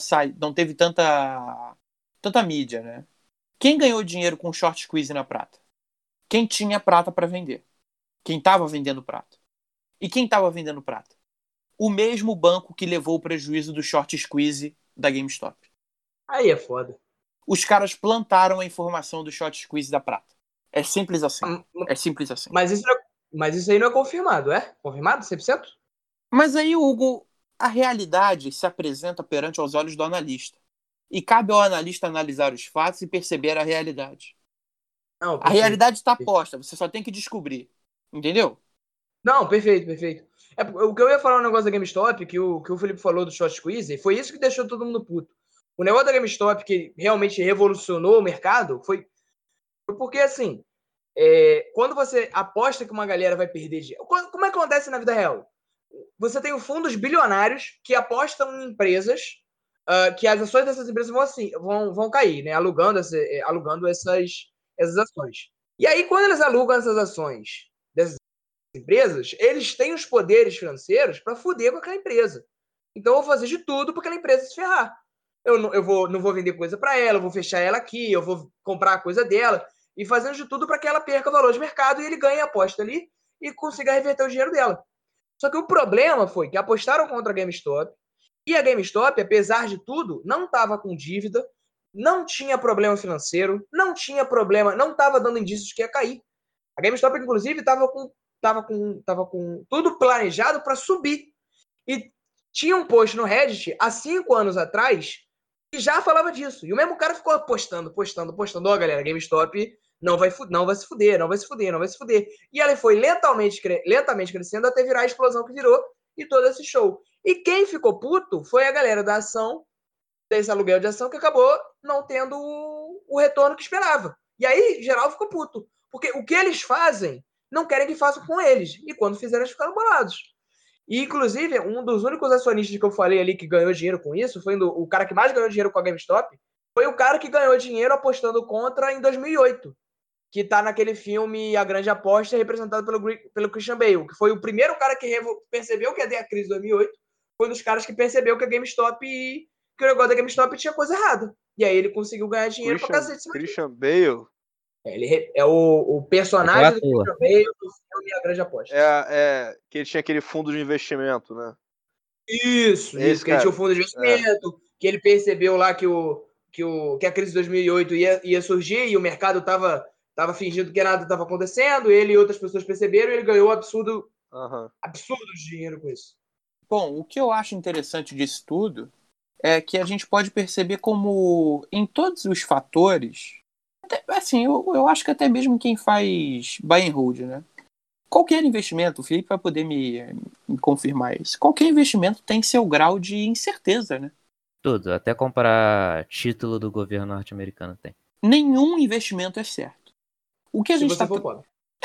mídia, né? Quem ganhou dinheiro com short squeeze na prata? Quem tinha prata para vender. Quem estava vendendo prata. E quem estava vendendo prata? O mesmo banco que levou o prejuízo do short squeeze da GameStop. Aí é foda. Os caras plantaram a informação do short squeeze da prata. É simples assim. Mas isso aí não é confirmado, é? Confirmado 100%? Mas aí, Hugo, a realidade se apresenta perante aos olhos do analista. E cabe ao analista analisar os fatos e perceber a realidade. Não, a realidade está posta, você só tem que descobrir. Entendeu? Não, perfeito. O que eu ia falar no negócio da GameStop, que o Felipe falou do short squeeze, foi isso que deixou todo mundo puto. O negócio da GameStop, que realmente revolucionou o mercado, foi porque, assim, quando você aposta que uma galera vai perder dinheiro... Como é que acontece na vida real? Você tem fundos bilionários que apostam em empresas que as ações dessas empresas vão cair, né? Alugando essas ações. E aí, quando eles alugam essas ações dessas empresas, eles têm os poderes financeiros para fuder com aquela empresa. Então, eu vou fazer de tudo para aquela empresa se ferrar. Eu não vou vender coisa para ela, eu vou fechar ela aqui, eu vou comprar a coisa dela, e fazendo de tudo para que ela perca valor de mercado e ele ganhe a aposta ali e consiga reverter o dinheiro dela. Só que o problema foi que apostaram contra a GameStop, e a GameStop, apesar de tudo, não estava com dívida, não tinha problema financeiro, não tinha problema, não estava dando indícios que ia cair. A GameStop, inclusive, estava com tudo planejado para subir. E tinha um post no Reddit, há 5 anos atrás, que já falava disso. E o mesmo cara ficou postando. Ó, galera, GameStop não vai se fuder. E ela foi lentamente crescendo até virar a explosão que virou e todo esse show. E quem ficou puto foi a galera da ação, desse aluguel de ação, que acabou não tendo o retorno que esperava. E aí, geral ficou puto. Porque o que eles fazem, não querem que façam com eles. E quando fizeram, eles ficaram bolados. E, inclusive, um dos únicos acionistas que eu falei ali que ganhou dinheiro com isso, foi o cara que mais ganhou dinheiro com a GameStop, foi o cara que ganhou dinheiro apostando contra em 2008, que tá naquele filme A Grande Aposta, representado pelo Christian Bale, que foi o primeiro cara que percebeu que ia ter a crise de 2008, foi um dos caras que percebeu que a GameStop, que o negócio da GameStop tinha coisa errada. E aí ele conseguiu ganhar dinheiro pra cacete. Christian Bale? Ele é o personagem do Christian Bale do filme A Grande Aposta. Que ele tinha aquele fundo de investimento, né? Isso, que ele tinha o fundo de investimento, que ele percebeu lá que o que a crise de 2008 ia surgir e o mercado estava fingindo que nada estava acontecendo, ele e outras pessoas perceberam e ele ganhou absurdo de dinheiro com isso. Bom, o que eu acho interessante disso tudo é que a gente pode perceber como em todos os fatores, assim, eu acho que até mesmo quem faz buy and hold, né? Qualquer investimento, o Felipe vai poder me confirmar isso, qualquer investimento tem seu grau de incerteza, né? Tudo, até comprar título do governo norte-americano tem. Nenhum investimento é certo. O que a gente está pobre.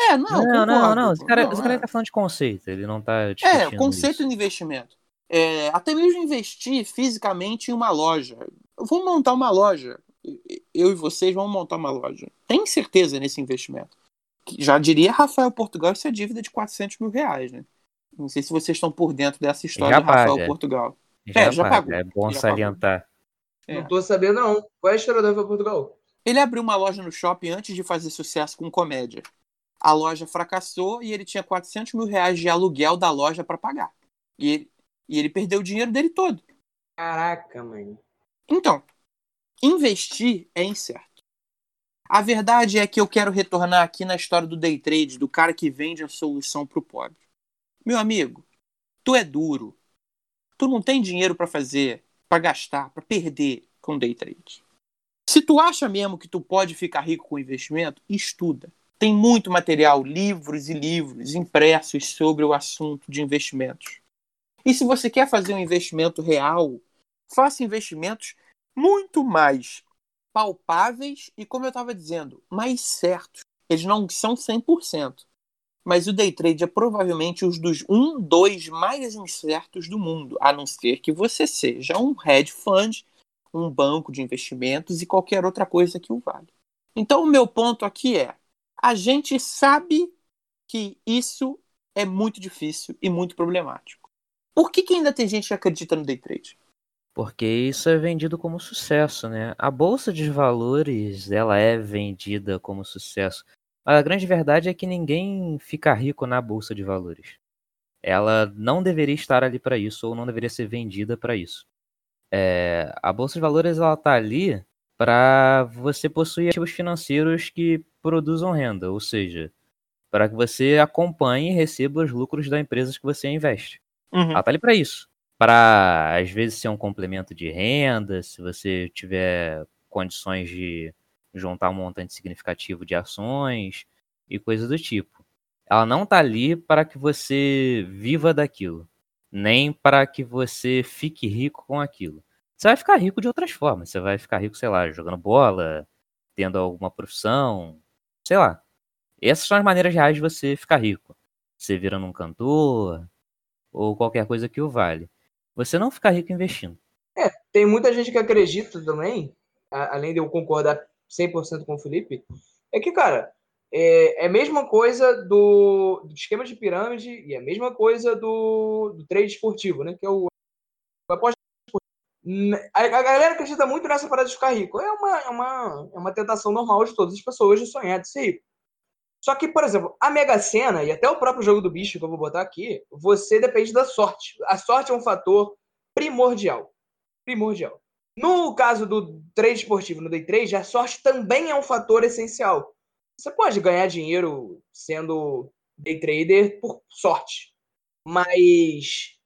Não. Esse cara tá falando de conceito, ele não tá discutindo conceito isso. de investimento. Até mesmo investir fisicamente em uma loja. Vamos montar uma loja. Eu e vocês vamos montar uma loja. Tem certeza nesse investimento? Já diria Rafael Portugal, isso é dívida de 400 mil reais, né? Não sei se vocês estão por dentro dessa história de Rafael Portugal. Já pagou. É bom salientar. Não tô sabendo, não. Qual é a história do Rafael Portugal? Ele abriu uma loja no shopping antes de fazer sucesso com comédia. A loja fracassou e ele tinha 400 mil reais de aluguel da loja para pagar. E ele perdeu o dinheiro dele todo. Caraca, mano. Então, investir é incerto. A verdade é que eu quero retornar aqui na história do day trade, do cara que vende a solução pro pobre. Meu amigo, tu é duro. Tu não tem dinheiro para fazer, para gastar, para perder com day trade. Se tu acha mesmo que tu pode ficar rico com investimento, estuda. Tem muito material, livros e livros impressos sobre o assunto de investimentos. E se você quer fazer um investimento real, faça investimentos muito mais palpáveis e, como eu estava dizendo, mais certos. Eles não são 100%. Mas o day trade é provavelmente um dos 2 mais incertos do mundo, a não ser que você seja um hedge fund, um banco de investimentos e qualquer outra coisa que o vale. Então o meu ponto aqui é, a gente sabe que isso é muito difícil e muito problemático. Por que ainda tem gente que acredita no day trade? Porque isso é vendido como sucesso, né? A bolsa de valores, ela é vendida como sucesso. A grande verdade é que ninguém fica rico na bolsa de valores. Ela não deveria estar ali para isso, ou não deveria ser vendida para isso. A bolsa de valores, ela tá ali para você possuir ativos financeiros que produzam renda, ou seja, para que você acompanhe e receba os lucros da empresa que você investe. Ela tá ali para isso. Para, às vezes, ser um complemento de renda, se você tiver condições de juntar um montante significativo de ações e coisas do tipo. Ela não tá ali para que você viva daquilo, nem para que você fique rico com aquilo. Você vai ficar rico de outras formas. Você vai ficar rico, sei lá, jogando bola, tendo alguma profissão, sei lá. Essas são as maneiras reais de você ficar rico. Você virando um cantor ou qualquer coisa que o vale. Você não ficar rico investindo. Tem muita gente que acredita também, além de eu concordar 100% com o Felipe, é que, cara, é a mesma coisa do esquema de pirâmide e a mesma coisa do trade esportivo, né? Que é o aposta esportiva. A galera acredita muito nessa parada de ficar rico. É uma tentação normal de todas as pessoas de sonhar de ser rico. Só que, por exemplo, a Mega Sena e até o próprio jogo do bicho que eu vou botar aqui, você depende da sorte. A sorte é um fator primordial. No caso do trade esportivo, no day trade, a sorte também é um fator essencial. Você pode ganhar dinheiro sendo day trader por sorte, mas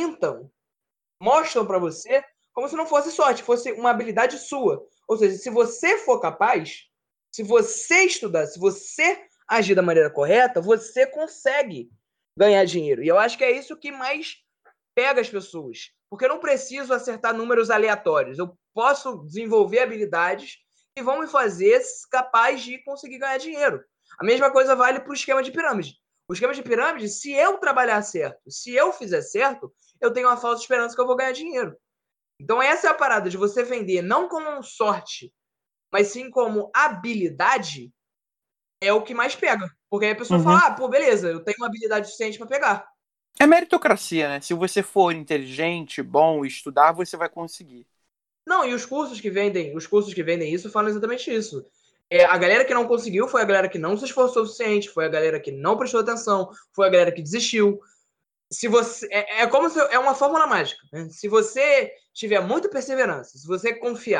mostram para você como se não fosse sorte, fosse uma habilidade sua. Ou seja, se você for capaz, se você estudar, se você agir da maneira correta, você consegue ganhar dinheiro. E eu acho que é isso que mais pega as pessoas. Porque eu não preciso acertar números aleatórios. Eu posso desenvolver habilidades que vão me fazer capaz de conseguir ganhar dinheiro. A mesma coisa vale para o esquema de pirâmide. O esquema de pirâmide, se eu trabalhar certo, se eu fizer certo, eu tenho uma falsa esperança que eu vou ganhar dinheiro. Então essa é a parada de você vender não como sorte, mas sim como habilidade, é o que mais pega. Porque aí a pessoa fala, pô, beleza, eu tenho uma habilidade suficiente para pegar. É meritocracia, né? Se você for inteligente, bom, estudar, você vai conseguir. Não, e os cursos que vendem isso falam exatamente isso. A galera que não conseguiu foi a galera que não se esforçou o suficiente, foi a galera que não prestou atenção, foi a galera que desistiu. Se você é uma fórmula mágica, né? Se você tiver muita perseverança, se você confiar,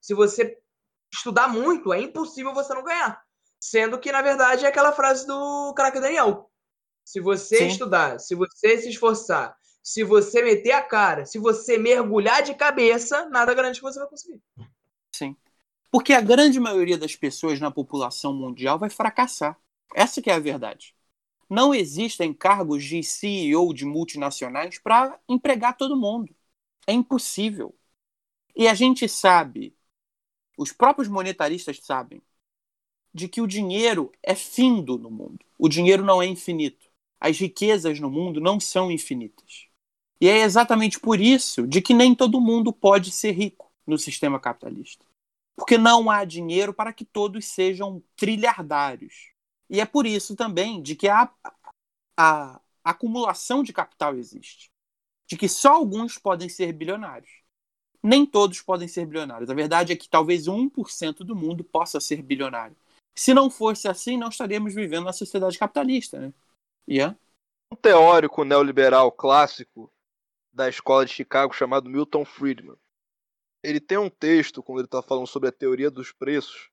se você estudar muito, é impossível você não ganhar. Sendo que, na verdade, é aquela frase do craque Daniel. Se você estudar, se você se esforçar, se você meter a cara, se você mergulhar de cabeça, nada garante que você vai conseguir. Sim. Porque a grande maioria das pessoas na população mundial vai fracassar. Essa que é a verdade. Não existem cargos de CEO de multinacionais para empregar todo mundo. É impossível. E a gente sabe, os próprios monetaristas sabem, de que o dinheiro é findo no mundo. O dinheiro não é infinito. As riquezas no mundo não são infinitas. E é exatamente por isso de que nem todo mundo pode ser rico no sistema capitalista. Porque não há dinheiro para que todos sejam trilhardários. E é por isso também de que a acumulação de capital existe. De que só alguns podem ser bilionários. Nem todos podem ser bilionários. A verdade é que talvez 1% do mundo possa ser bilionário. Se não fosse assim, não estaríamos vivendo na sociedade capitalista, né? Yeah. Um teórico neoliberal clássico da escola de Chicago chamado Milton Friedman. Ele tem um texto, quando ele está falando sobre a teoria dos preços,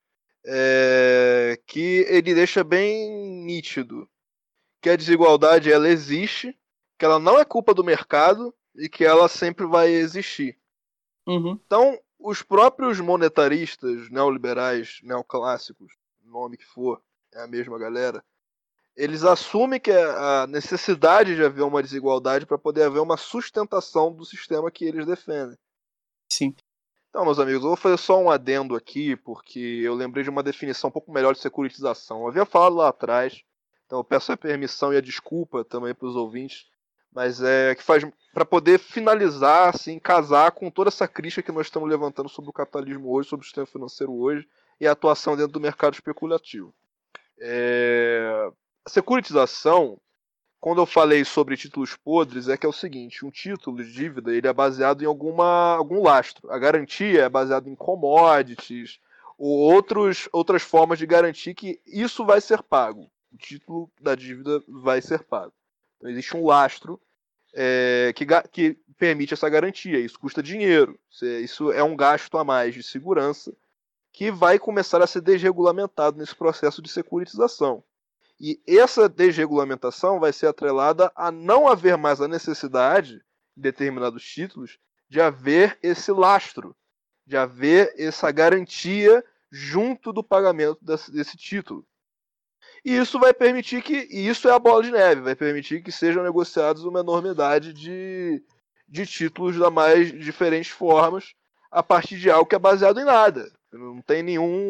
que ele deixa bem nítido que a desigualdade ela existe, que ela não é culpa do mercado e que ela sempre vai existir. Uhum. Então, os próprios monetaristas neoliberais, neoclássicos, nome que for, é a mesma galera, eles assumem que a necessidade de haver uma desigualdade para poder haver uma sustentação do sistema que eles defendem. Sim. Então, meus amigos, eu vou fazer só um adendo aqui, porque eu lembrei de uma definição um pouco melhor de securitização. Eu havia falado lá atrás, então eu peço a permissão e a desculpa também para os ouvintes, mas que faz para poder finalizar, assim, casar com toda essa crítica que nós estamos levantando sobre o capitalismo hoje, sobre o sistema financeiro hoje e a atuação dentro do mercado especulativo. A securitização, quando eu falei sobre títulos podres, que é o seguinte: um título de dívida ele é baseado em algum lastro. A garantia é baseada em commodities ou outras formas de garantir que isso vai ser pago. O título da dívida vai ser pago. Então existe um lastro que permite essa garantia. Isso custa dinheiro. Isso é um gasto a mais de segurança que vai começar a ser desregulamentado nesse processo de securitização. E essa desregulamentação vai ser atrelada a não haver mais a necessidade, em determinados títulos, de haver esse lastro, de haver essa garantia junto do pagamento desse título. E isso vai permitir e isso é a bola de neve, vai permitir que sejam negociados uma enormidade de títulos das mais diferentes formas, a partir de algo que é baseado em nada. Não tem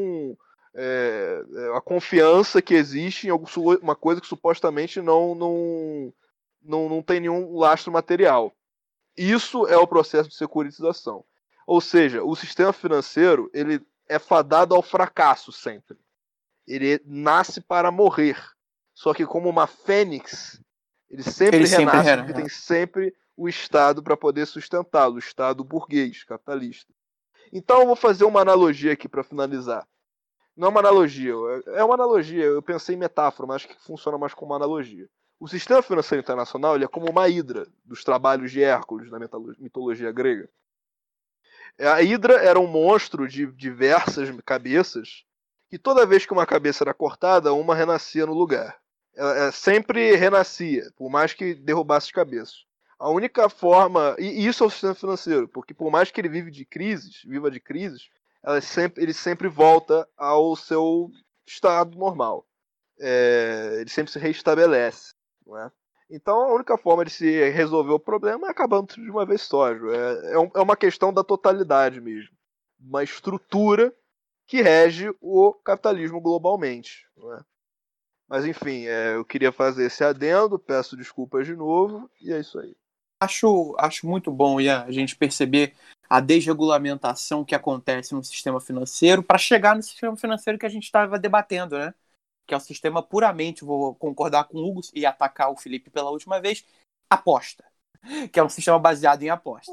a confiança que existe em uma coisa que supostamente não tem nenhum lastro material. Isso é o processo de securitização. Ou seja, o sistema financeiro ele é fadado ao fracasso sempre. Ele nasce para morrer. Só que como uma fênix, ele sempre renasce, porque tem sempre o Estado para poder sustentá-lo, o Estado burguês, capitalista. Então eu vou fazer uma analogia aqui para finalizar. Não é uma analogia, é uma analogia. Eu pensei em metáfora, mas acho que funciona mais como uma analogia. O sistema financeiro internacional ele é como uma hidra dos trabalhos de Hércules na mitologia grega. A hidra era um monstro de diversas cabeças que toda vez que uma cabeça era cortada, uma renascia no lugar. Ela sempre renascia, por mais que derrubasse as cabeças. A única forma... E isso é o sistema financeiro, porque por mais que ele viva de crises, ele sempre volta ao seu estado normal. Ele sempre se reestabelece. Não é? Então a única forma de se resolver o problema é acabando de uma vez só. É uma questão da totalidade mesmo. Uma estrutura que rege o capitalismo globalmente. Não é? Mas enfim, eu queria fazer esse adendo, peço desculpas de novo, e é isso aí. Acho muito bom, Ian, a gente perceber a desregulamentação que acontece no sistema financeiro para chegar no sistema financeiro que a gente estava debatendo, né? Que é um sistema puramente, vou concordar com o Hugo e atacar o Felipe pela última vez, aposta. Que é um sistema baseado em aposta.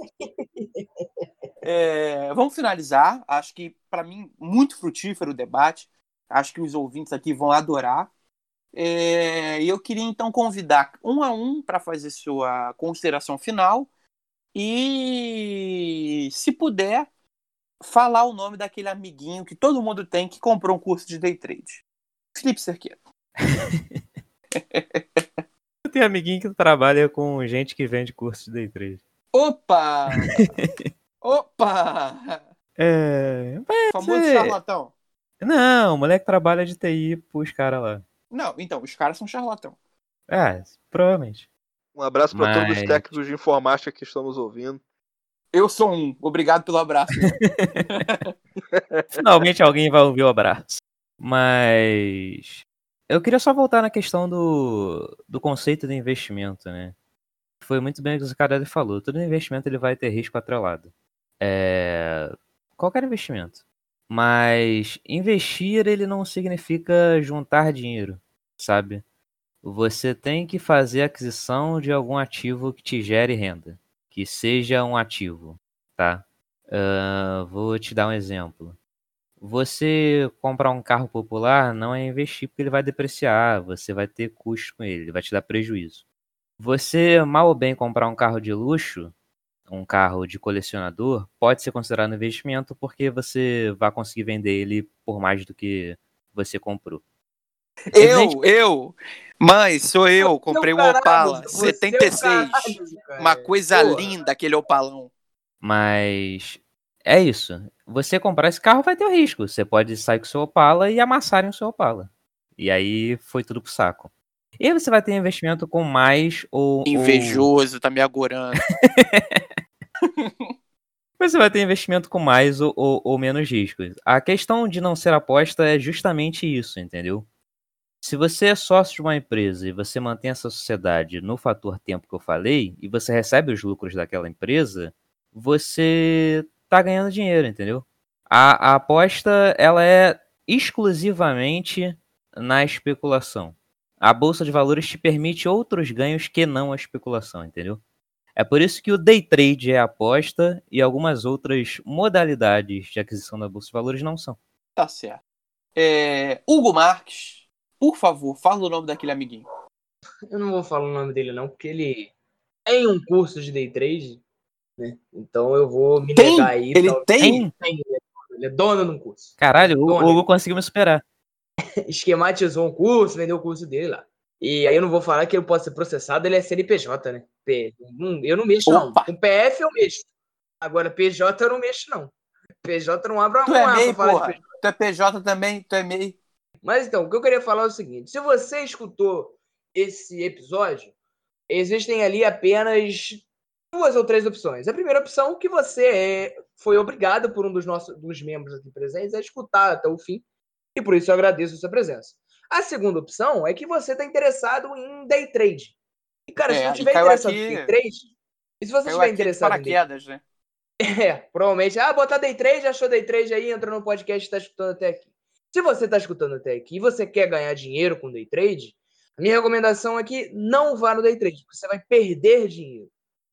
Vamos finalizar. Acho que, para mim, muito frutífero o debate. Acho que os ouvintes aqui vão adorar. E eu queria, então, convidar um a um para fazer sua consideração final. E, se puder, falar o nome daquele amiguinho que todo mundo tem que comprou um curso de day trade. Felipe Cerqueira. Eu tenho amiguinho que trabalha com gente que vende curso de day trade. Opa! Opa! Famoso charlatão. Não, o moleque trabalha de TI pros caras lá. Não, então, os caras são charlatão. Provavelmente. Um abraço para todos os técnicos de informática que estamos ouvindo. Eu sou um. Obrigado pelo abraço. Finalmente alguém vai ouvir o abraço. Mas eu queria só voltar na questão do conceito de investimento, né? Foi muito bem o que o Zicarelli falou. Todo investimento ele vai ter risco atrelado. Qualquer investimento. Mas investir ele não significa juntar dinheiro, sabe? Você tem que fazer aquisição de algum ativo que te gere renda. Que seja um ativo, tá? Vou te dar um exemplo. Você comprar um carro popular não é investir porque ele vai depreciar, você vai ter custo com ele vai te dar prejuízo. Você, mal ou bem, comprar um carro de luxo, um carro de colecionador, pode ser considerado investimento porque você vai conseguir vender ele por mais do que você comprou. Mãe, sou eu, comprei um Opala 76, uma coisa linda aquele Opalão. Mas é isso, você comprar esse carro vai ter o risco, você pode sair com o seu Opala e amassarem o seu Opala, e aí foi tudo pro saco. E aí você vai ter investimento com mais ou... Invejoso, tá me agorando. Você vai ter investimento com mais ou menos riscos. A questão de não ser aposta é justamente isso, entendeu? Se você é sócio de uma empresa e você mantém essa sociedade no fator tempo que eu falei, e você recebe os lucros daquela empresa, você tá ganhando dinheiro, entendeu? A aposta, ela é exclusivamente na especulação. A Bolsa de Valores te permite outros ganhos que não a especulação, entendeu? É por isso que o day trade é aposta e algumas outras modalidades de aquisição da Bolsa de Valores não são. Tá certo. Hugo Marques, por favor, fala o nome daquele amiguinho. Eu não vou falar o nome dele não, porque ele tem um curso de day trade, né? Então eu vou me negar aí. Ele tem? Ele é dono de um curso. Caralho, o Hugo conseguiu me superar. Esquematizou um curso, vendeu o curso dele lá. E aí eu não vou falar que eu posso ser processado, ele é CNPJ, né? Eu não mexo, não. Com PF eu mexo. Agora, PJ eu não mexo, não. PJ não abre uma Tu é MEI, porra. Tu é PJ também, tu é MEI. Mas então, o que eu queria falar é o seguinte. Se você escutou esse episódio, existem ali apenas 2 ou 3 opções. A primeira opção é que você foi obrigado por um dos membros aqui presentes a escutar até o fim. E por isso eu agradeço a sua presença. A segunda opção é que você está interessado em day trade. E, cara, se não tiver interessado em day trade... E se você estiver interessado em day trade... né? Provavelmente. Botar day trade, achou day trade aí, entra no podcast e está escutando até aqui. Se você está escutando até aqui e você quer ganhar dinheiro com day trade, a minha recomendação é que não vá no day trade, porque você vai perder dinheiro.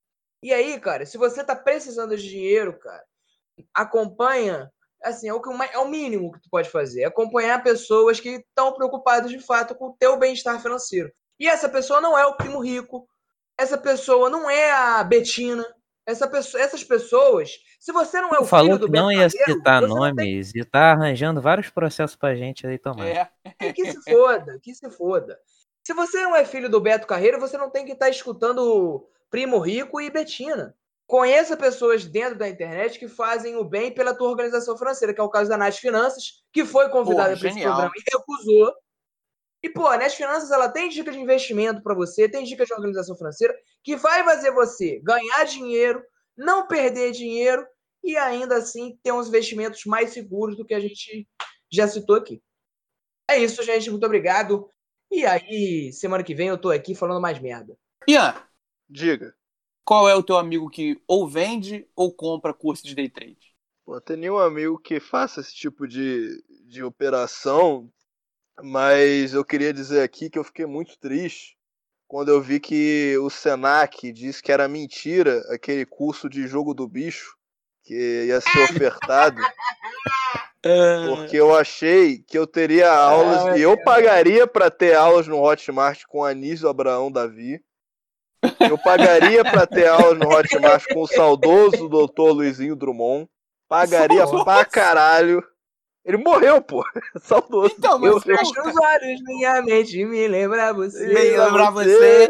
E aí, cara, se você está precisando de dinheiro, cara, acompanha... Assim, é o mínimo que tu pode fazer. Acompanhar pessoas que estão preocupadas, de fato, com o teu bem-estar financeiro. E essa pessoa não é o primo rico. Essa pessoa não é a Betina. Essas pessoas... Se você não é o filho do Beto Carreiro... Não ia citar nomes e tá arranjando vários processos pra gente aí tomar. Que se foda. Se você não é filho do Beto Carreiro, você não tem que estar escutando Primo Rico e Betina. Conheça pessoas dentro da internet que fazem o bem pela tua organização financeira, que é o caso da Nath Finanças, que foi convidada para esse programa e recusou. E, a Nath Finanças, ela tem dica de investimento para você, tem dica de organização financeira, que vai fazer você ganhar dinheiro, não perder dinheiro e ainda assim ter uns investimentos mais seguros do que a gente já citou aqui. É isso, gente. Muito obrigado. E aí, semana que vem eu tô aqui falando mais merda. Ian, diga. Qual é o teu amigo que ou vende ou compra curso de day trade? Tem nenhum amigo que faça esse tipo de operação, mas eu queria dizer aqui que eu fiquei muito triste quando eu vi que o Senac disse que era mentira aquele curso de jogo do bicho que ia ser ofertado. Porque eu achei que eu teria aulas e eu pagaria para ter aulas no Hotmart com Anísio Abraão Davi. Eu pagaria para ter aulas no Hotmart com o saudoso Dr. Luizinho Drummond. Pagaria pra caralho. Ele morreu, pô. Saudoso. Então, eu fecho os olhos, minha mente me lembra você. Me lembra você.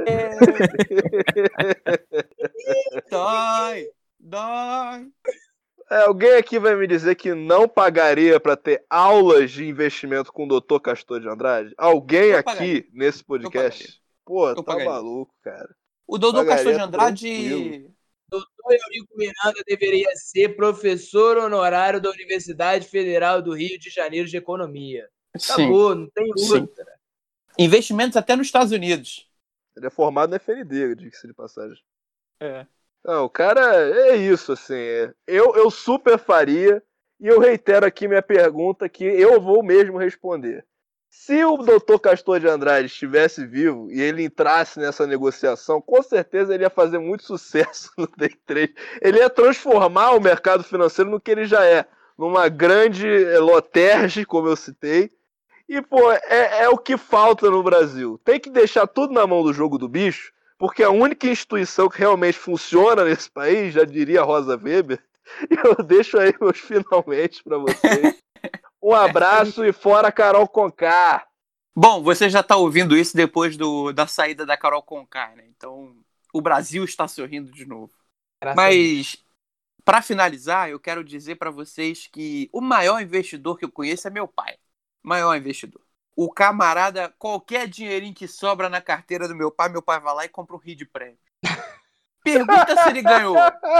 Dói. Alguém aqui vai me dizer que não pagaria pra ter aulas de investimento com o Dr. Castor de Andrade? Alguém aqui nesse podcast? Pô, tá maluco, cara. O Dr. Castor de Andrade... Tranquilo. Doutor Eurico Miranda deveria ser professor honorário da Universidade Federal do Rio de Janeiro de Economia. Acabou, não tem outra. Investimentos até nos Estados Unidos. Ele é formado na FND, diga-se de passagem. Não, o cara é isso, assim. Eu super faria, e eu reitero aqui minha pergunta que eu vou mesmo responder. Se o Dr. Castor de Andrade estivesse vivo e ele entrasse nessa negociação, com certeza ele ia fazer muito sucesso no Day Trade. Ele ia transformar o mercado financeiro no que ele já é, numa grande loterge, como eu citei. E, pô, é o que falta no Brasil. Tem que deixar tudo na mão do jogo do bicho, porque a única instituição que realmente funciona nesse país, já diria Rosa Weber, e eu deixo aí meus finalmente para vocês. Um abraço e fora Carol Conká. Bom, você já está ouvindo isso depois da saída da Carol Conká, né? Então, o Brasil está sorrindo de novo. Mas, para finalizar, eu quero dizer para vocês que o maior investidor que eu conheço é meu pai. Maior investidor. O camarada, qualquer dinheirinho que sobra na carteira do meu pai vai lá e compra um Rio de prêmio. Pergunta se ele ganhou.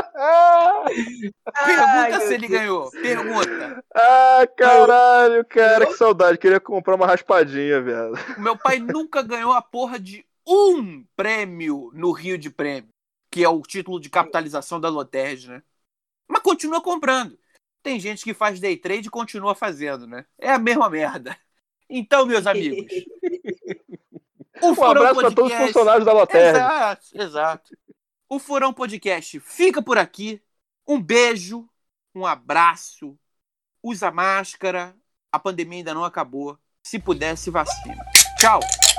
Pergunta se ele ganhou. Pergunta. Ah, caralho, cara, que saudade. Queria comprar uma raspadinha, velho. O meu pai nunca ganhou a porra de um prêmio no Rio de Prêmio, que é o título de capitalização da Loterge, né? Mas continua comprando. Tem gente que faz day trade e continua fazendo, né? É a mesma merda. Então, meus amigos. Um abraço para todos os funcionários da Loterge. Exato. O Furão Podcast fica por aqui. Um beijo, um abraço. Usa máscara. A pandemia ainda não acabou. Se puder, se vacina. Tchau.